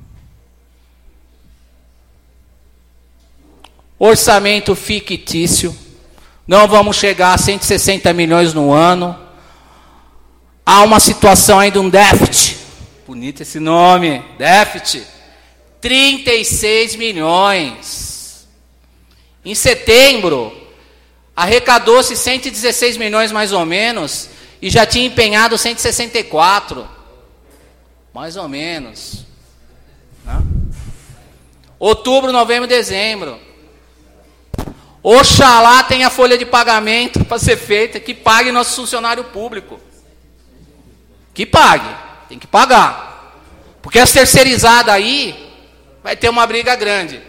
Orçamento fictício. Não vamos chegar a cento e sessenta milhões no ano. Há uma situação aí de um déficit. Bonito esse nome, déficit. trinta e seis milhões. Em setembro, arrecadou-se cento e dezesseis milhões mais ou menos, e já tinha empenhado cento e sessenta e quatro. Mais ou menos. Né? Outubro, novembro, dezembro. Oxalá tenha folha de pagamento para ser feita, que pague nosso funcionário público. Que pague, tem que pagar. Porque as terceirizadas aí, vai ter uma briga grande.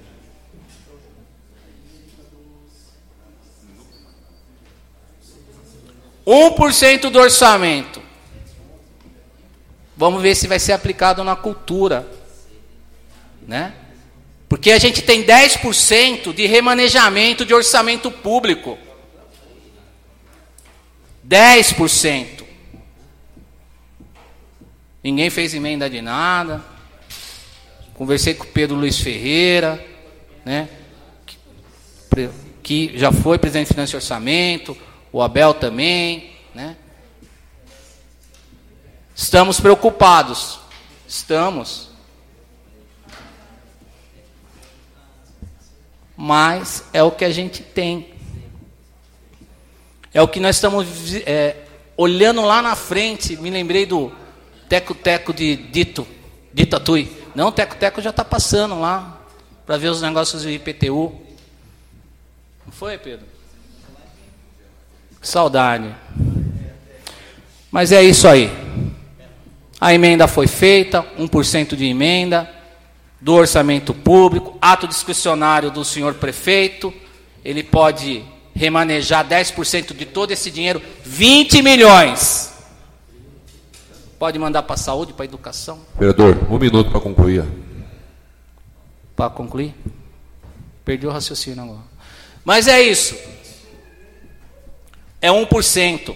um por cento do orçamento. Vamos ver se vai ser aplicado na cultura. Né? Porque a gente tem dez por cento de remanejamento de orçamento público. dez por cento. Ninguém fez emenda de nada. Conversei com o Pedro Luiz Ferreira, né, que, que já foi presidente de Finanças e Orçamento, o Abel também. Né. Estamos preocupados. Estamos. Mas é o que a gente tem. É o que nós estamos é, olhando lá na frente. Me lembrei do Teco-Teco de Dito, de Tatuí. Não, o Teco-Teco já está passando lá para ver os negócios de I P T U. Não foi, Pedro? Que saudade. Mas é isso aí. A emenda foi feita, um por cento de emenda do orçamento público, ato discricionário do senhor prefeito. Ele pode remanejar dez por cento de todo esse dinheiro, vinte milhões. Pode mandar para a saúde, para a educação. Vereador, um minuto para concluir. Para concluir? Perdi o raciocínio agora. Mas é isso. É um por cento.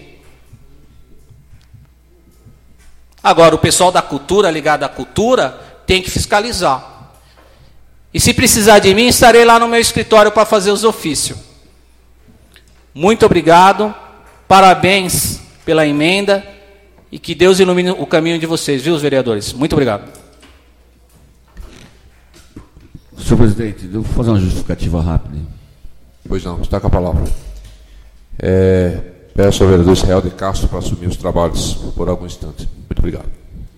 Agora, o pessoal da cultura, ligado à cultura, tem que fiscalizar. E se precisar de mim, estarei lá no meu escritório para fazer os ofícios. Muito obrigado. Parabéns pela emenda. E que Deus ilumine o caminho de vocês, viu, os vereadores? Muito obrigado. Senhor presidente, eu vou fazer uma justificativa rápida. Pois não, está com a palavra. É, peço ao vereador Israel de Castro para assumir os trabalhos por algum instante. Muito obrigado.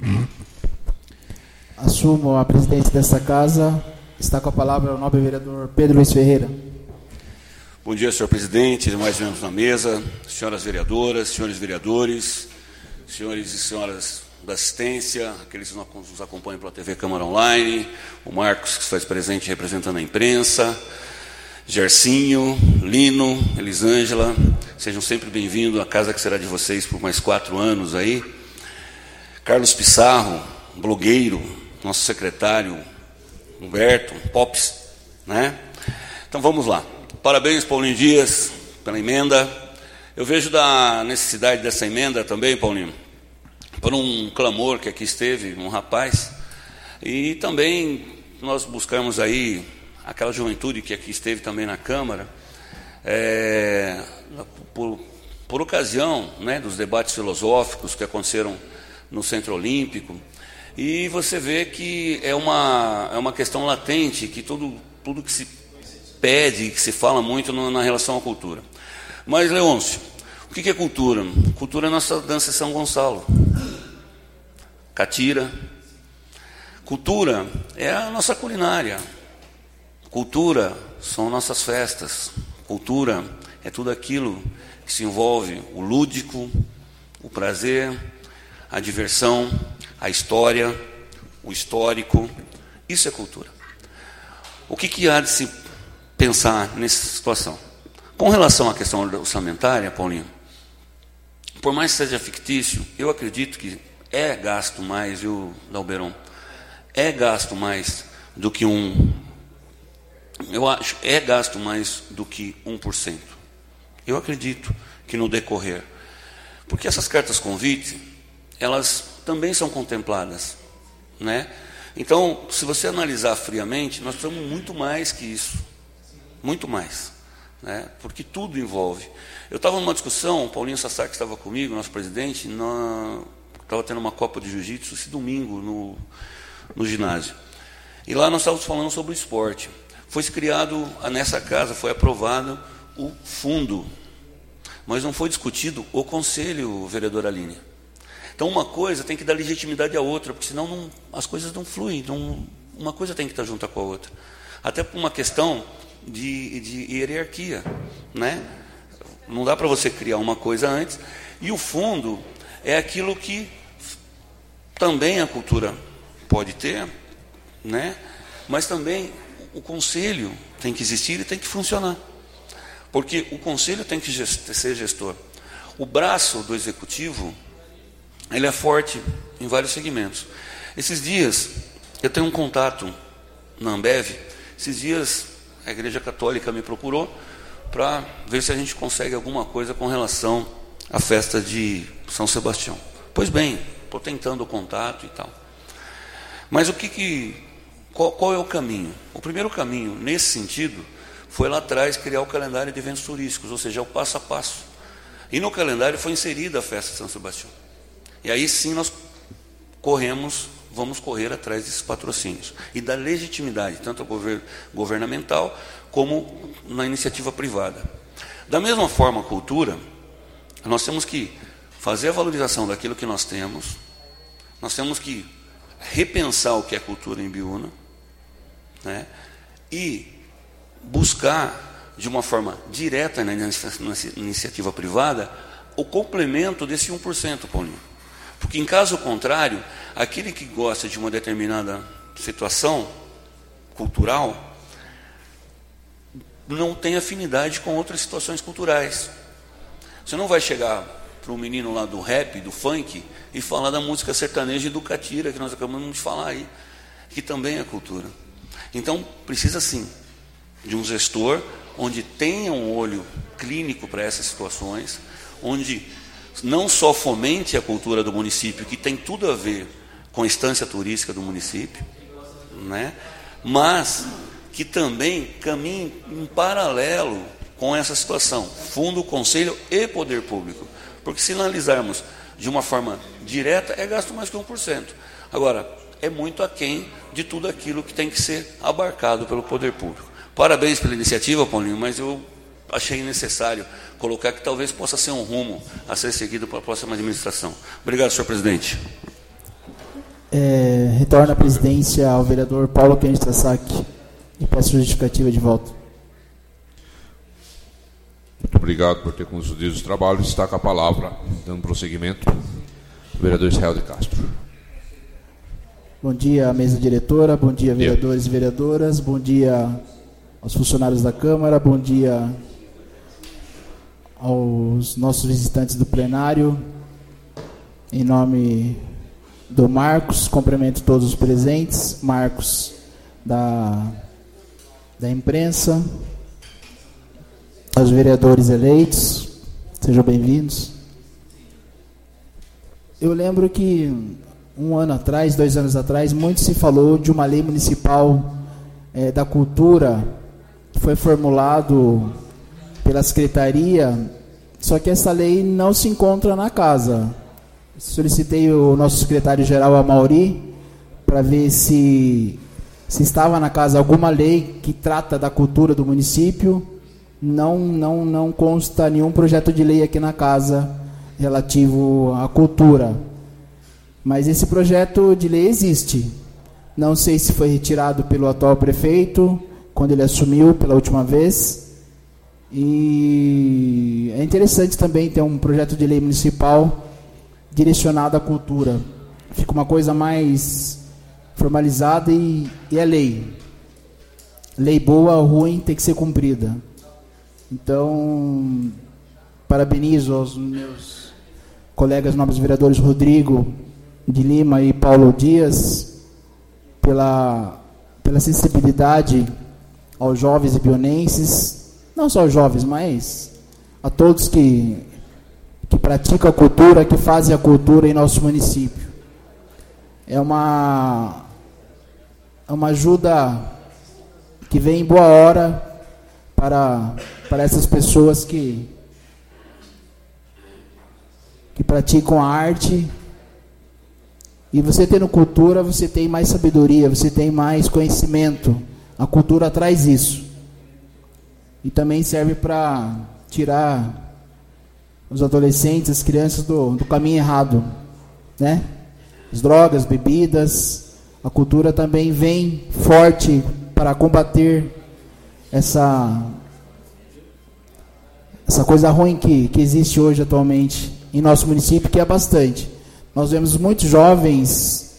Assumo a presidência dessa casa. Está com a palavra o nobre vereador Pedro Luiz Ferreira. Bom dia, senhor presidente, demais membros na mesa, senhoras vereadoras, senhores vereadores, senhores e senhoras da assistência, aqueles que nos acompanham pela T V Câmara Online, o Marcos, que está presente representando a imprensa, Gercinho, Lino, Elisângela, sejam sempre bem-vindos à casa que será de vocês por mais quatro anos aí. Carlos Pissarro, blogueiro, nosso secretário, Humberto, Pops, né? Então vamos lá. Parabéns, Paulinho Dias, pela emenda. Eu vejo da necessidade dessa emenda também, Paulinho, por um clamor que aqui esteve, um rapaz, e também nós buscamos aí aquela juventude que aqui esteve também na Câmara, é, por, por ocasião, né, dos debates filosóficos que aconteceram no Centro Olímpico, e você vê que é uma, é uma questão latente, que tudo, tudo que se pede, que se fala muito no, na relação à cultura. Mas, Leôncio, o que é cultura? Cultura é nossa dança de São Gonçalo, catira. Cultura é a nossa culinária. Cultura são nossas festas. Cultura é tudo aquilo que se envolve o lúdico, o prazer, a diversão, a história, o histórico. Isso é cultura. O que, que há de se pensar nessa situação? Com relação à questão orçamentária, Paulinho, por mais que seja fictício, eu acredito que é gasto mais, viu, Dalberon? É gasto mais do que um... Eu acho, é gasto mais do que um por cento. Eu acredito que no decorrer. Porque essas cartas convite, elas também são contempladas, né? Então, se você analisar friamente, nós precisamos muito mais que isso. Muito mais. Né? Porque tudo envolve. Eu estava numa discussão, o Paulinho Sassar, que estava comigo, nosso presidente, na... estava tendo uma Copa de Jiu-Jitsu esse domingo no, no ginásio. E lá nós estávamos falando sobre o esporte. Foi criado, nessa casa, foi aprovado o fundo, mas não foi discutido o conselho, vereadora Aline. Então, uma coisa tem que dar legitimidade à outra, porque senão não, as coisas não fluem. Não, uma coisa tem que estar junto com a outra. Até por uma questão de, de hierarquia. Né? Não dá para você criar uma coisa antes. E o fundo é aquilo que também a cultura pode ter, né? Mas também o conselho tem que existir e tem que funcionar. Porque o conselho tem que ser gestor. O braço do executivo, ele é forte em vários segmentos. Esses dias, eu tenho um contato na Ambev. Esses dias, a Igreja Católica me procurou para ver se a gente consegue alguma coisa com relação à festa de São Sebastião. Pois bem, estou tentando o contato e tal. Mas o que que, qual, qual é o caminho? O primeiro caminho, nesse sentido, foi lá atrás criar o calendário de eventos turísticos, ou seja, o passo a passo. E no calendário foi inserida a festa de São Sebastião. E aí sim nós corremos, vamos correr atrás desses patrocínios. E da legitimidade, tanto governamental como na iniciativa privada. Da mesma forma, a cultura, nós temos que fazer a valorização daquilo que nós temos, nós temos que repensar o que é cultura em Biúna, né? E buscar, de uma forma direta na iniciativa privada, o complemento desse um por cento, Paulinho. Porque, em caso contrário, aquele que gosta de uma determinada situação cultural não tem afinidade com outras situações culturais. Você não vai chegar para um menino lá do rap, do funk, e falar da música sertaneja e do catira, que nós acabamos de falar aí, que também é cultura. Então, precisa sim de um gestor onde tenha um olho clínico para essas situações, onde não só fomente a cultura do município, que tem tudo a ver com a instância turística do município, né? Mas que também caminhe em paralelo com essa situação, fundo, conselho e poder público. Porque se analisarmos de uma forma direta, é gasto mais que um por cento. Agora, é muito aquém de tudo aquilo que tem que ser abarcado pelo poder público. Parabéns pela iniciativa, Paulinho, mas eu achei necessário colocar que talvez possa ser um rumo a ser seguido para a próxima administração. Obrigado, senhor presidente. É, retorna a presidência ao vereador Paulo Kennedy Tassac e peço justificativa de volta. Muito obrigado por ter concluído os trabalhos. Está com a palavra, dando prosseguimento, o vereador Israel de Castro. Bom dia, mesa diretora, bom dia, vereadores e vereadoras, bom dia aos funcionários da Câmara, bom dia aos nossos visitantes do plenário. Em nome do Marcos, cumprimento todos os presentes, Marcos da, da imprensa, aos vereadores eleitos, sejam bem-vindos. Eu lembro que um ano atrás, dois anos atrás, muito se falou de uma lei municipal é, da cultura, que foi formulado pela secretaria, só que essa lei não se encontra na casa. Solicitei o nosso secretário-geral, Amauri, para ver se, se estava na casa alguma lei que trata da cultura do município. Não, não, não consta nenhum projeto de lei aqui na casa relativo à cultura. Mas esse projeto de lei existe. Não sei se foi retirado pelo atual prefeito, quando ele assumiu pela última vez. E é interessante também ter um projeto de lei municipal direcionado à cultura. Fica uma coisa mais formalizada e, e é lei. Lei boa ou ruim tem que ser cumprida. Então, parabenizo aos meus colegas nobres vereadores Rodrigo de Lima e Paulo Dias pela, pela sensibilidade aos jovens e bionenses, não só aos jovens, mas a todos que, que praticam a cultura, que fazem a cultura em nosso município. É uma, é uma ajuda que vem em boa hora para, para essas pessoas que, que praticam a arte. E você tendo cultura, você tem mais sabedoria, você tem mais conhecimento. A cultura traz isso. E também serve para tirar os adolescentes, as crianças do, do caminho errado, né? As drogas, bebidas. A cultura também vem forte para combater essa, essa coisa ruim que, que existe hoje atualmente em nosso município, que é bastante. Nós vemos muitos jovens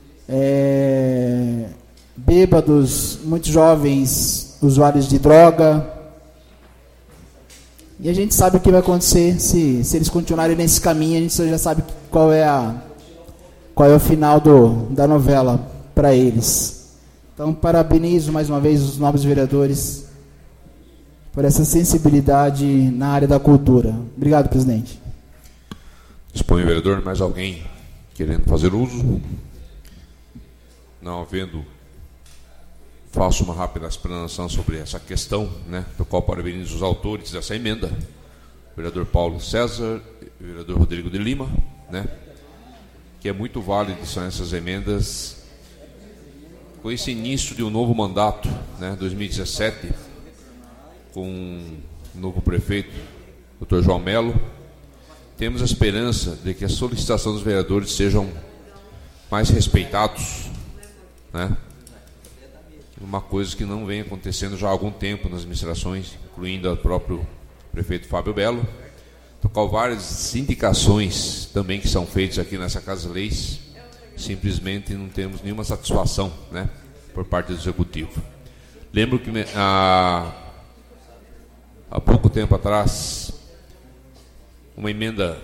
é, bêbados, muitos jovens usuários de droga. E a gente sabe o que vai acontecer se, se eles continuarem nesse caminho. A gente já sabe qual é, a, qual é o final do, da novela para eles. Então, parabenizo mais uma vez os nobres vereadores por essa sensibilidade na área da cultura. Obrigado, presidente. Dispõe o vereador, mais alguém querendo fazer uso? Não havendo, faço uma rápida explanação sobre essa questão, né, do qual parabenizo os autores dessa emenda, o vereador Paulo César e o vereador Rodrigo de Lima, né, que é muito válido, são essas emendas, com esse início de um novo mandato, né, dois mil e dezessete, com o novo prefeito, doutor João Melo. Temos a esperança de que a solicitação dos vereadores sejam mais respeitados, né? Uma coisa que não vem acontecendo já há algum tempo nas administrações, incluindo o próprio prefeito Fábio Belo, do qual várias indicações também que são feitas aqui nessa Casa Leis, simplesmente não temos nenhuma satisfação, né, por parte do Executivo. Lembro que há, há pouco tempo atrás, uma emenda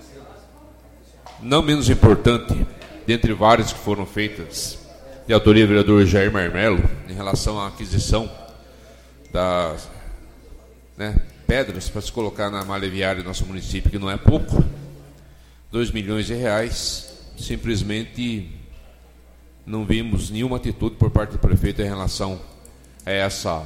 não menos importante, dentre várias que foram feitas, de autoria do vereador Jair Marmelo, em relação à aquisição das, né, pedras para se colocar na malha viária do nosso município, que não é pouco, dois milhões de reais, simplesmente não vimos nenhuma atitude por parte do prefeito em relação a essa...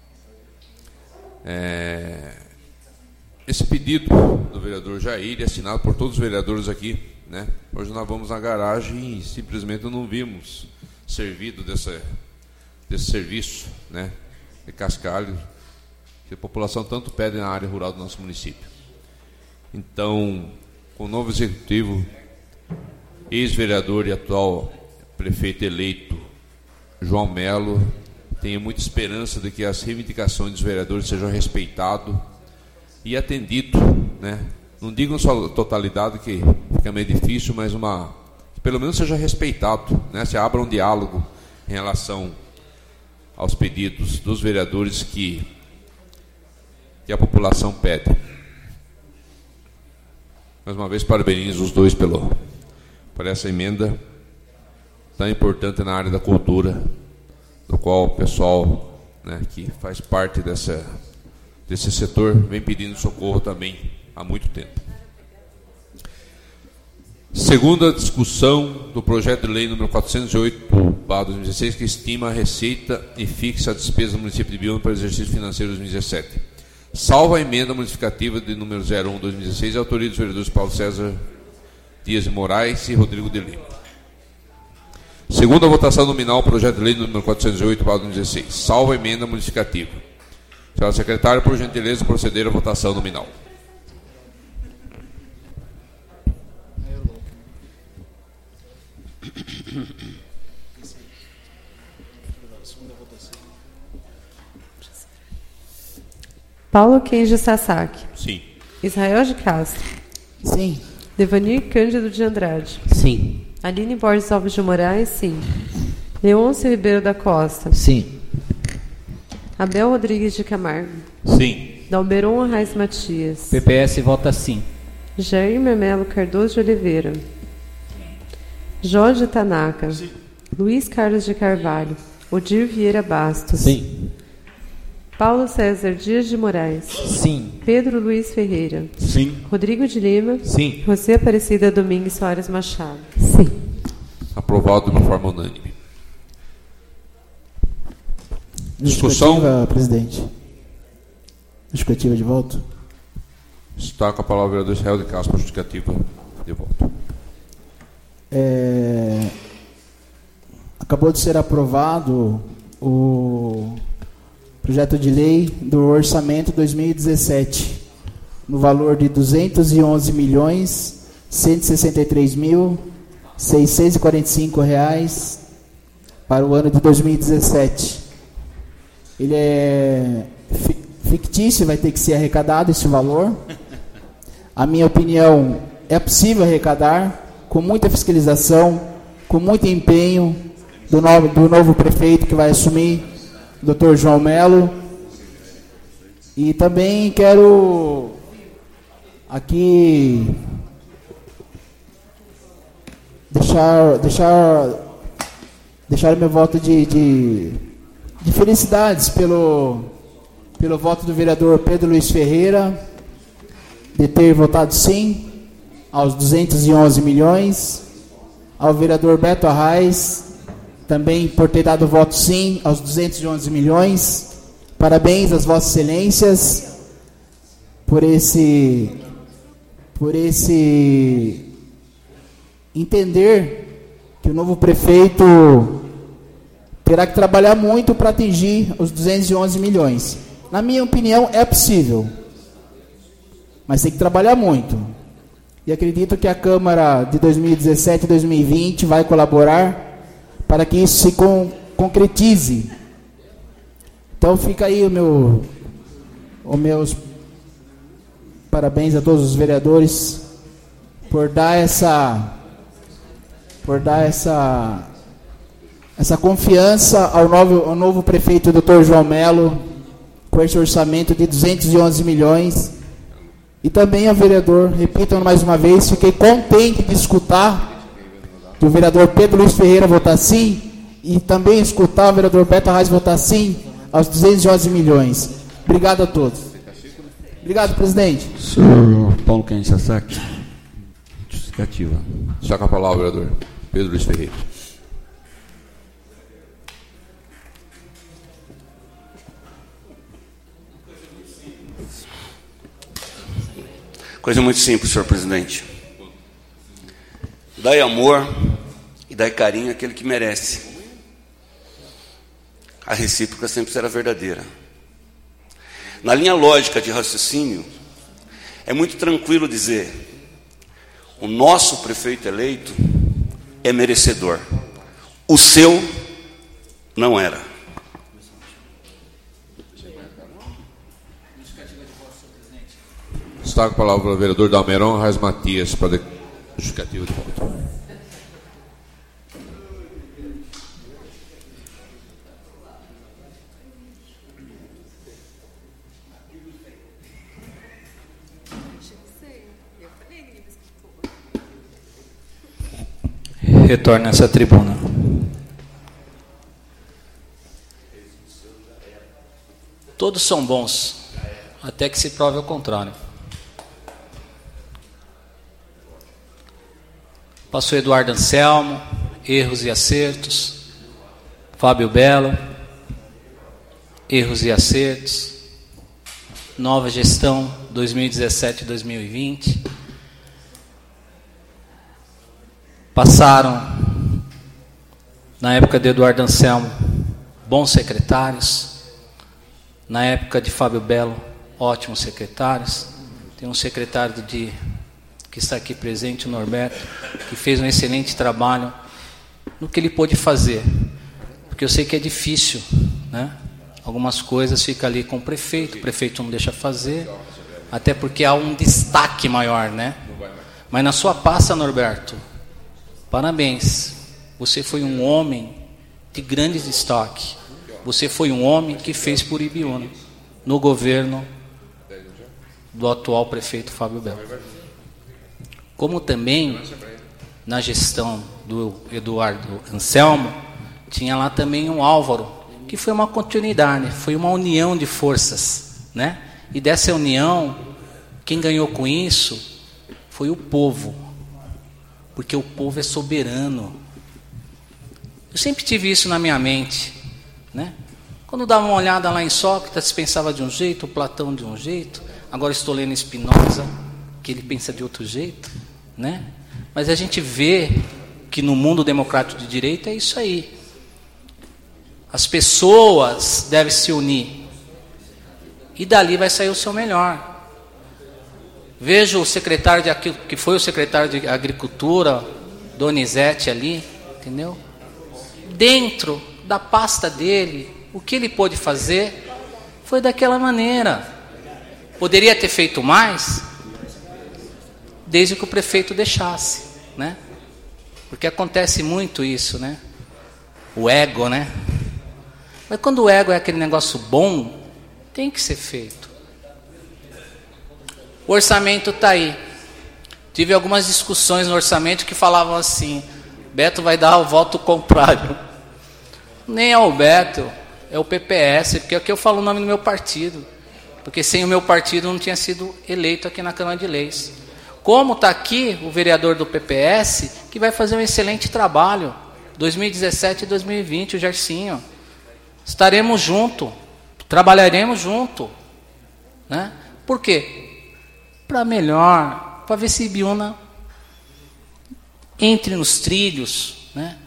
É, esse pedido do vereador Jair, assinado por todos os vereadores aqui, né? Hoje nós vamos na garagem e simplesmente não vimos servido dessa, desse serviço, né, de cascalho que a população tanto pede na área rural do nosso município. Então, com o novo executivo, ex-vereador e atual prefeito eleito João Melo, tenho muita esperança de que as reivindicações dos vereadores sejam respeitadas e atendido, né? Não digo na sua totalidade, que fica meio difícil, mas uma, que pelo menos seja respeitado, né? Se abra um diálogo em relação aos pedidos dos vereadores que, que a população pede. Mais uma vez, parabenizo os dois pelo, por essa emenda tão importante na área da cultura, do qual o pessoal, né, que faz parte dessa... desse setor vem pedindo socorro também há muito tempo. Segunda discussão do projeto de lei número quatrocentos e oito barra dois mil e dezesseis, que estima a receita e fixa a despesa do município de Biúna para o exercício financeiro de dois mil e dezessete. Salvo a emenda modificativa de número zero um barra dois mil e dezesseis, a autoria dos vereadores Paulo César Dias de Moraes e Rodrigo de Lima. Segunda votação nominal, projeto de lei número quatrocentos e oito barra dois mil e dezesseis. Salvo a emenda modificativa. Senhora secretária, por gentileza, proceder à votação nominal. Paulo Kenji Sasaki. Sim. Israel de Castro. Sim. Devanir Cândido de Andrade. Sim. Aline Borges Alves de Moraes, sim. Leôncio Ribeiro da Costa. Sim. Abel Rodrigues de Camargo. Sim. Dalberon Arraes Matias. P P S vota sim. Jair Memelo Cardoso de Oliveira. Jorge Tanaka. Sim. Luiz Carlos de Carvalho. Odir Vieira Bastos. Sim. Paulo César Dias de Moraes. Sim. Pedro Luiz Ferreira. Sim. Rodrigo de Lima. Sim. José Aparecida Domingues Soares Machado. Sim. Aprovado de uma forma unânime. Discussão. Justificativa, presidente. Justificativa de voto. Está com a palavra o vereador Israel de Castro para justificativa de voto. É, acabou de ser aprovado o projeto de lei do orçamento dois mil e dezessete, no valor de duzentos e onze milhões, cento e sessenta e três mil, seiscentos e quarenta e cinco reais para o ano de dois mil e dezessete. Ele é fictício, vai ter que ser arrecadado esse valor. A minha opinião, é possível arrecadar com muita fiscalização, com muito empenho do novo, do novo prefeito que vai assumir, doutor João Melo. E também quero aqui deixar, deixar, deixar meu voto de, de, de felicidades pelo, pelo voto do vereador Pedro Luiz Ferreira, de ter votado sim aos duzentos e onze milhões, ao vereador Beto Arraes, também por ter dado voto sim aos duzentos e onze milhões. Parabéns às vossas excelências por esse, por esse entender que o novo prefeito terá que trabalhar muito para atingir os duzentos e onze milhões. Na minha opinião, é possível, mas tem que trabalhar muito. E acredito que a Câmara de dois mil e dezessete e dois mil e vinte vai colaborar para que isso se con concretize. Então fica aí o meu, os meus parabéns a todos os vereadores por dar essa, por dar essa, essa confiança ao novo, ao novo prefeito doutor João Melo, com esse orçamento de duzentos e onze milhões. E também ao vereador, repito mais uma vez, fiquei contente de escutar que o vereador Pedro Luiz Ferreira votar sim, e também escutar o vereador Beto Arraes votar sim aos duzentos e onze milhões. Obrigado a todos. Obrigado, presidente. Senhor Paulo Kenji Sasaki. Justificativa. Está com a palavra o vereador Pedro Luiz Ferreira. Coisa muito simples, senhor presidente. Dai amor e dai carinho àquele que merece. A recíproca sempre será verdadeira. Na linha lógica de raciocínio, é muito tranquilo dizer: o nosso prefeito eleito é merecedor, o seu não era. Está com a palavra o vereador Dalmeron Arraes Matias para a justificativa de voto. Retorne a essa tribuna. Todos são bons, até que se prove ao contrário. Pastor Eduardo Anselmo, erros e acertos. Fábio Belo, erros e acertos. Nova gestão dois mil e dezessete a dois mil e vinte. Passaram, na época de Eduardo Anselmo, bons secretários. Na época de Fábio Belo, ótimos secretários. Tem um secretário de, que está aqui presente, o Norberto, que fez um excelente trabalho no que ele pôde fazer. Porque eu sei que é difícil, né, algumas coisas ficam ali com o prefeito, o prefeito não deixa fazer, até porque há um destaque maior, né? Mas na sua pasta, Norberto, parabéns, você foi um homem de grande destaque, você foi um homem que fez por Ibiúna, no governo do atual prefeito Fábio Belo. Como também, na gestão do Eduardo Anselmo, tinha lá também um Álvaro, que foi uma continuidade, foi uma união de forças, né? E dessa união, quem ganhou com isso foi o povo, porque o povo é soberano. Eu sempre tive isso na minha mente, né? Quando dava uma olhada lá em Sócrates, pensava de um jeito, Platão de um jeito, agora estou lendo Spinoza, que ele pensa de outro jeito, né? Mas a gente vê que no mundo democrático de direito é isso aí. As pessoas devem se unir. E dali vai sair o seu melhor. Vejo o secretário de que foi o secretário de Agricultura, Donizete ali, entendeu? Dentro da pasta dele, o que ele pôde fazer foi daquela maneira. Poderia ter feito mais, desde que o prefeito deixasse, né? Porque acontece muito isso, né? O ego, né? Mas quando o ego é aquele negócio bom, tem que ser feito. O orçamento está aí. Tive algumas discussões no orçamento que falavam assim: Beto vai dar o voto contrário. Nem é o Beto, é o P P S, porque aqui eu falo o nome do meu partido. Porque sem o meu partido não tinha sido eleito aqui na Câmara de Leis. Como está aqui o vereador do P P S, que vai fazer um excelente trabalho, dois mil e dezessete e dois mil e vinte, o Gercinho. Estaremos juntos, trabalharemos juntos, né? Por quê? Para melhor, para ver se Ibiúna entre nos trilhos, né?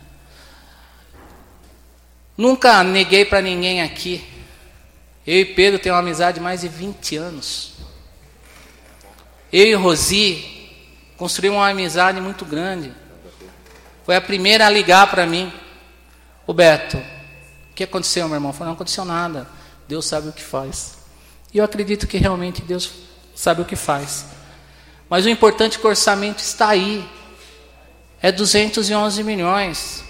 Nunca neguei para ninguém aqui. Eu e Pedro temos uma amizade de mais de vinte anos. Eu e Rosi construímos uma amizade muito grande. Foi a primeira a ligar para mim. Ô Beto, o que aconteceu, meu irmão? Eu falei, não aconteceu nada. Deus sabe o que faz. E eu acredito que realmente Deus sabe o que faz. Mas o importante é que o orçamento está aí. É duzentos e onze milhões.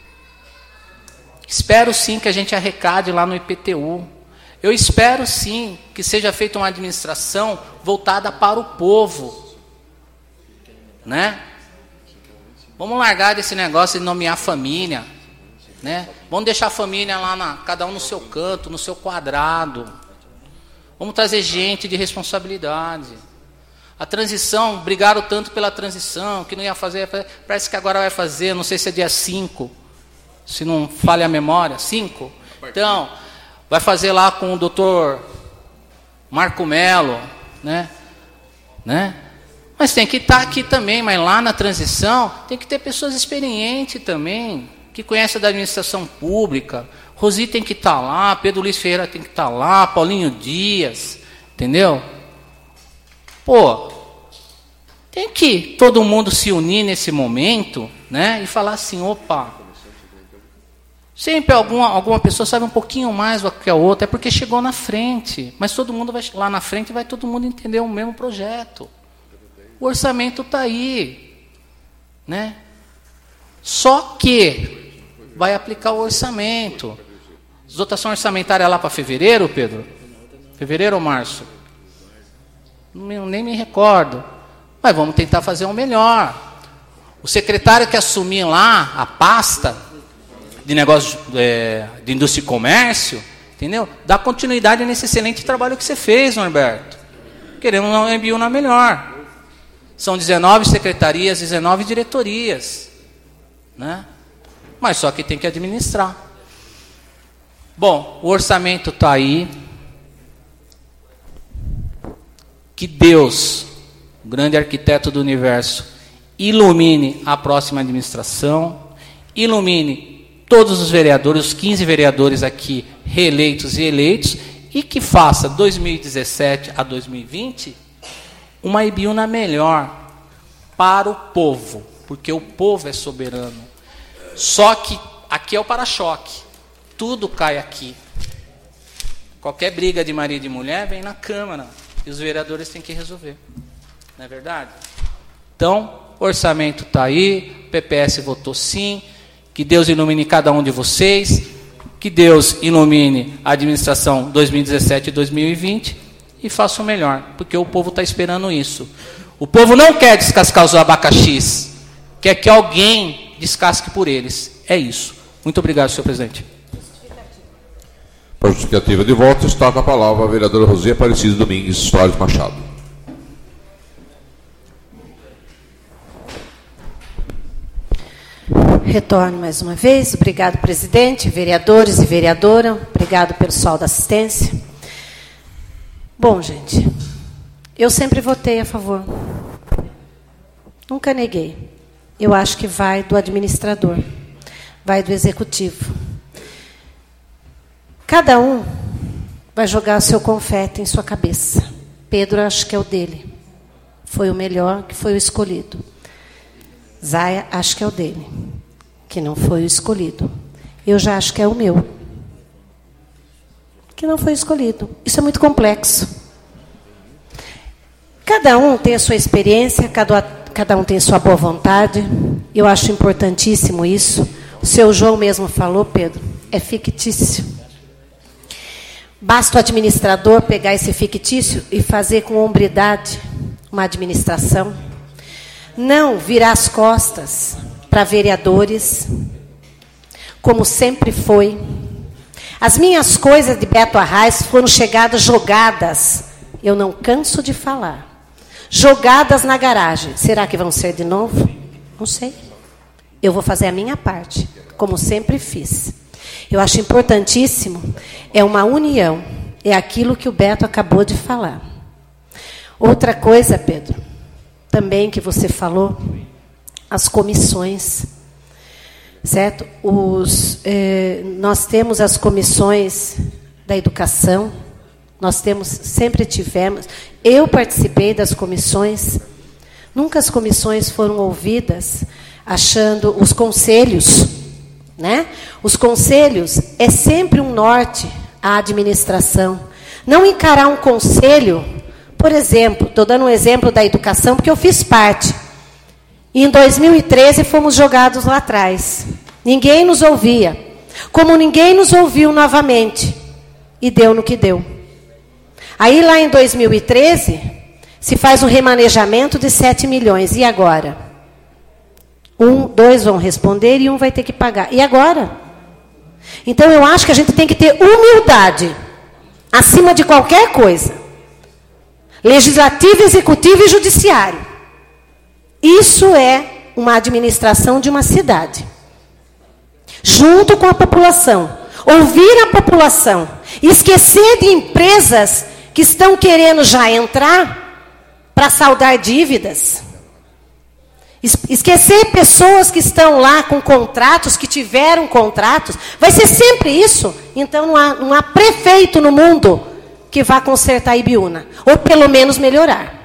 Espero sim que a gente arrecade lá no I P T U. Eu espero sim que seja feita uma administração voltada para o povo, né? Vamos largar desse negócio de nomear família, né? Vamos deixar a família lá, na, cada um no seu canto, no seu quadrado. Vamos trazer gente de responsabilidade. A transição, brigaram tanto pela transição, que não ia fazer, parece que agora vai fazer, não sei se é dia cinco, se não falha a memória, cinco. Então, vai fazer lá com o doutor Marco Melo, né? né? Mas tem que estar aqui também, mas lá na transição tem que ter pessoas experientes também, que conhecem da administração pública. Rosi tem que estar lá, Pedro Luiz Ferreira tem que estar lá, Paulinho Dias, entendeu? Pô, tem que todo mundo se unir nesse momento, né? E falar assim, opa, sempre alguma, alguma pessoa sabe um pouquinho mais do que a outra, é porque chegou na frente. Mas todo mundo vai lá na frente, vai todo mundo entender o mesmo projeto. O orçamento está aí, né? Só que vai aplicar o orçamento. Dotação orçamentária lá para fevereiro, Pedro? Fevereiro ou março? Não, nem me recordo. Mas vamos tentar fazer um melhor. O secretário que assumir lá a pasta de negócio é, de indústria e comércio, entendeu? Dá continuidade nesse excelente trabalho que você fez, Norberto. Queremos uma Ibiúna melhor. São dezenove secretarias, dezenove diretorias, né? Mas só que tem que administrar. Bom, o orçamento está aí. Que Deus, o grande arquiteto do universo, ilumine a próxima administração, ilumine todos os vereadores, os quinze vereadores aqui reeleitos e eleitos, e que faça dois mil e dezessete a dois mil e vinte uma Ibiúna melhor para o povo, porque o povo é soberano. Só que aqui é o para-choque, tudo cai aqui. Qualquer briga de marido e mulher vem na Câmara e os vereadores têm que resolver. Não é verdade? Então, o orçamento está aí, o P P S votou sim, que Deus ilumine cada um de vocês, que Deus ilumine a administração dois mil e dezessete e dois mil e vinte e faça o melhor, porque o povo está esperando isso. O povo não quer descascar os abacaxis, quer que alguém descasque por eles. É isso. Muito obrigado, senhor presidente. Para a justificativa de voto, está com a palavra a vereadora Rosê Aparecido Domingues Soares Machado. Retorno mais uma vez. Obrigado, presidente, vereadores e vereadora. Obrigado, pessoal da assistência. Bom, gente, eu sempre votei a favor. Nunca neguei. Eu acho que vai do administrador, vai do executivo. Cada um vai jogar o seu confete em sua cabeça. Pedro, acho que é o dele. Foi o melhor, que foi o escolhido. Zaia, acho que é o dele, que não foi o escolhido. Eu já acho que é o meu, que não foi escolhido. Isso é muito complexo. Cada um tem a sua experiência, cada, cada um tem a sua boa vontade. Eu acho importantíssimo isso. O seu João mesmo falou, Pedro, é fictício. Basta o administrador pegar esse fictício e fazer com hombridade uma administração. Não virar as costas para vereadores, como sempre foi. As minhas coisas de Beto Arraes foram chegadas jogadas, eu não canso de falar, jogadas na garagem. Será que vão ser de novo? Não sei. Eu vou fazer a minha parte, como sempre fiz. Eu acho importantíssimo, é uma união, é aquilo que o Beto acabou de falar. Outra coisa, Pedro, também que você falou, as comissões, certo? Os, eh, nós temos as comissões da educação, nós temos, sempre tivemos, eu participei das comissões, nunca as comissões foram ouvidas, achando os conselhos, né? Os conselhos é sempre um norte à administração. Não encarar um conselho, por exemplo, estou dando um exemplo da educação, porque eu fiz parte. E em dois mil e treze fomos jogados lá atrás. Ninguém nos ouvia. Como ninguém nos ouviu novamente. E deu no que deu. Aí lá em dois mil e treze, se faz um remanejamento de sete milhões. E agora? Um, dois vão responder e um vai ter que pagar. E agora? Então eu acho que a gente tem que ter humildade acima de qualquer coisa. Legislativo, executivo e judiciário. Isso é uma administração de uma cidade. Junto com a população. Ouvir a população. Esquecer de empresas que estão querendo já entrar para saldar dívidas. Esquecer pessoas que estão lá com contratos, que tiveram contratos. Vai ser sempre isso. Então não há, não há prefeito no mundo que vá consertar Ibiúna. Ou pelo menos melhorar.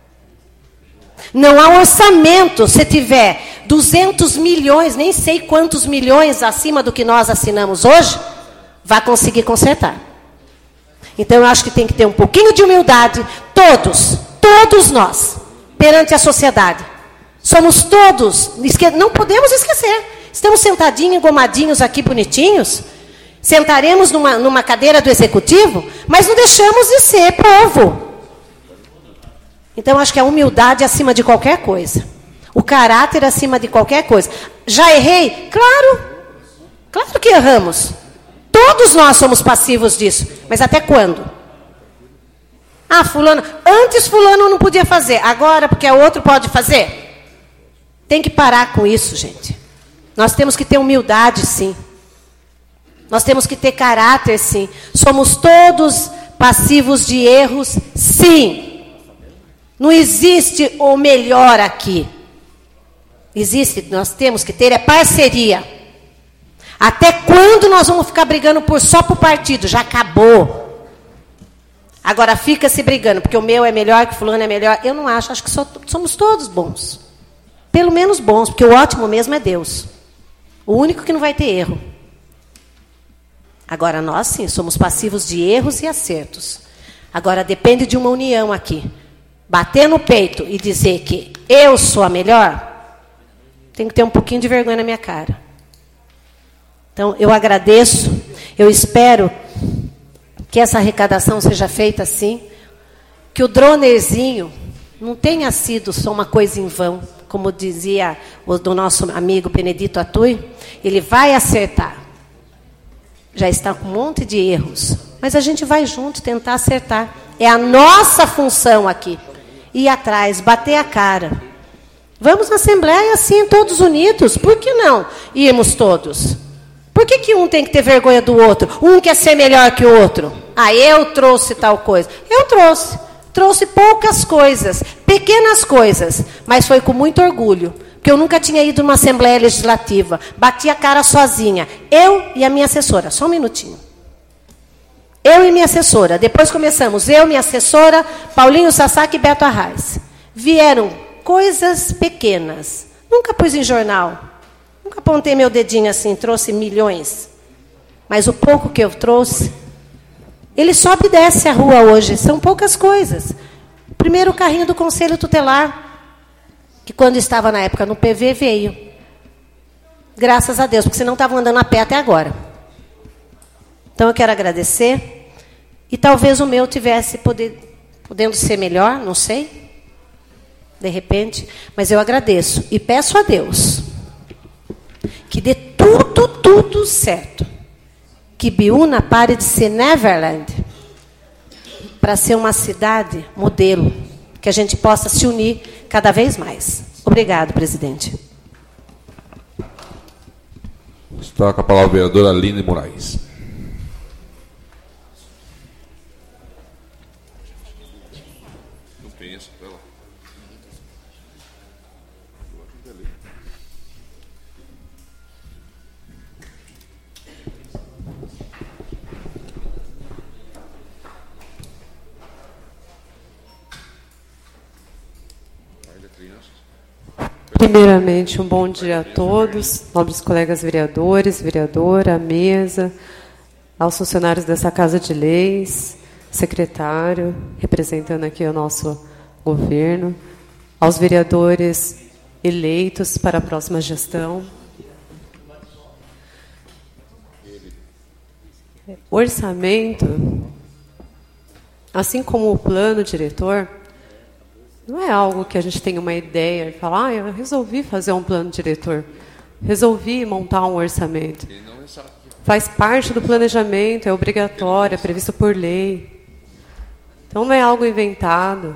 Não há orçamento, se tiver duzentos milhões, nem sei quantos milhões acima do que nós assinamos hoje, vai conseguir consertar. Então eu acho que tem que ter um pouquinho de humildade, todos, todos nós, perante a sociedade. Somos todos, não podemos esquecer. Estamos sentadinhos, engomadinhos aqui, bonitinhos. Sentaremos numa, numa cadeira do executivo, mas não deixamos de ser povo. Então, acho que a humildade acima de qualquer coisa. O caráter acima de qualquer coisa. Já errei? Claro. Claro que erramos. Todos nós somos passivos disso. Mas até quando? Ah, fulano... Antes fulano não podia fazer. Agora, porque o outro pode fazer? Tem que parar com isso, gente. Nós temos que ter humildade, sim. Nós temos que ter caráter, sim. Somos todos passivos de erros, sim. Não existe o melhor aqui. Existe, nós temos que ter é parceria. Até quando nós vamos ficar brigando por, só por partido? Já acabou. Agora fica se brigando, porque o meu é melhor, que o fulano é melhor. Eu não acho, acho que só, somos todos bons. Pelo menos bons, porque o ótimo mesmo é Deus. O único que não vai ter erro. Agora, nós, sim, somos passivos de erros e acertos. Agora, depende de uma união aqui. Bater no peito e dizer que eu sou a melhor, tem que ter um pouquinho de vergonha na minha cara. Então, eu agradeço, eu espero que essa arrecadação seja feita assim, que o dronezinho não tenha sido só uma coisa em vão, como dizia o do nosso amigo Benedito Atui, ele vai acertar. Já está com um monte de erros, mas a gente vai junto tentar acertar. É a nossa função aqui, ir atrás, bater a cara. Vamos na Assembleia assim, todos unidos, por que não irmos todos? Por que, que um tem que ter vergonha do outro? Um quer ser melhor que o outro. Ah, eu trouxe tal coisa. Eu trouxe. Trouxe poucas coisas, pequenas coisas, mas foi com muito orgulho. Porque eu nunca tinha ido numa Assembleia Legislativa. Bati a cara sozinha. Eu e a minha assessora. Só um minutinho. Eu e minha assessora. Depois começamos. Eu, minha assessora, Paulinho Sasaki e Beto Arraes. Vieram coisas pequenas. Nunca pus em jornal. Nunca apontei meu dedinho assim, trouxe milhões. Mas o pouco que eu trouxe, ele sobe e desce a rua hoje. São poucas coisas. Primeiro, o carrinho do Conselho Tutelar, que quando estava na época no P V, veio. Graças a Deus, porque senão estavam andando a pé até agora. Então, eu quero agradecer. E talvez o meu tivesse poder, podendo ser melhor, não sei. De repente. Mas eu agradeço. E peço a Deus que dê tudo, tudo certo. Que Biúna pare de ser Neverland para ser uma cidade modelo, que a gente possa se unir cada vez mais. Obrigado, presidente. Está com a palavra a vereadora Aline Moraes. Não pensa, vai lá. Primeiramente, um bom dia a todos, nobres colegas vereadores, vereadora, a mesa, aos funcionários dessa Casa de Leis, secretário, representando aqui o nosso governo, aos vereadores eleitos para a próxima gestão. O orçamento, assim como o plano diretor, não é algo que a gente tem uma ideia e fala, ah, eu resolvi fazer um plano diretor, resolvi montar um orçamento. Faz parte do planejamento, é obrigatório, é previsto por lei. Então, não é algo inventado.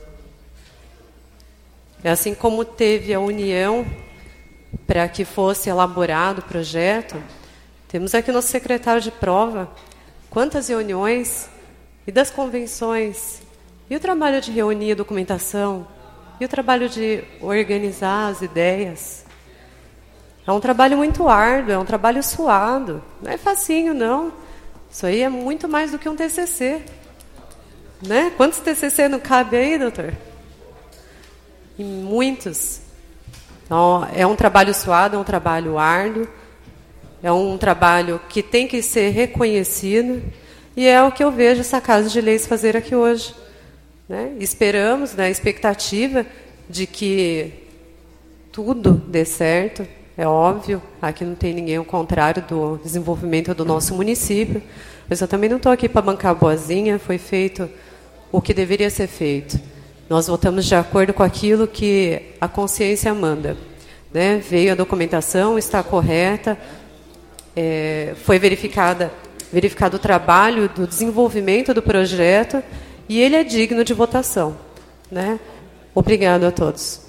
É assim como teve a união para que fosse elaborado o projeto, temos aqui nosso secretário de prova, quantas reuniões e das convenções. E o trabalho de reunir a documentação? E o trabalho de organizar as ideias? É um trabalho muito árduo, é um trabalho suado. Não é facinho, não. Isso aí é muito mais do que um T C C. Né? Quantos T C C não cabe aí, doutor? E muitos. Então, é um trabalho suado, é um trabalho árduo. É um trabalho que tem que ser reconhecido. E é o que eu vejo essa Casa de Leis fazer aqui hoje. Né? Esperamos, na né, expectativa de que tudo dê certo, é óbvio, aqui não tem ninguém ao contrário do desenvolvimento do nosso município, mas eu também não estou aqui para bancar boazinha, foi feito o que deveria ser feito. Nós votamos de acordo com aquilo que a consciência manda. Né? Veio a documentação, está correta, é, foi verificada, verificado o trabalho do desenvolvimento do projeto, e ele é digno de votação. Né? Obrigado a todos.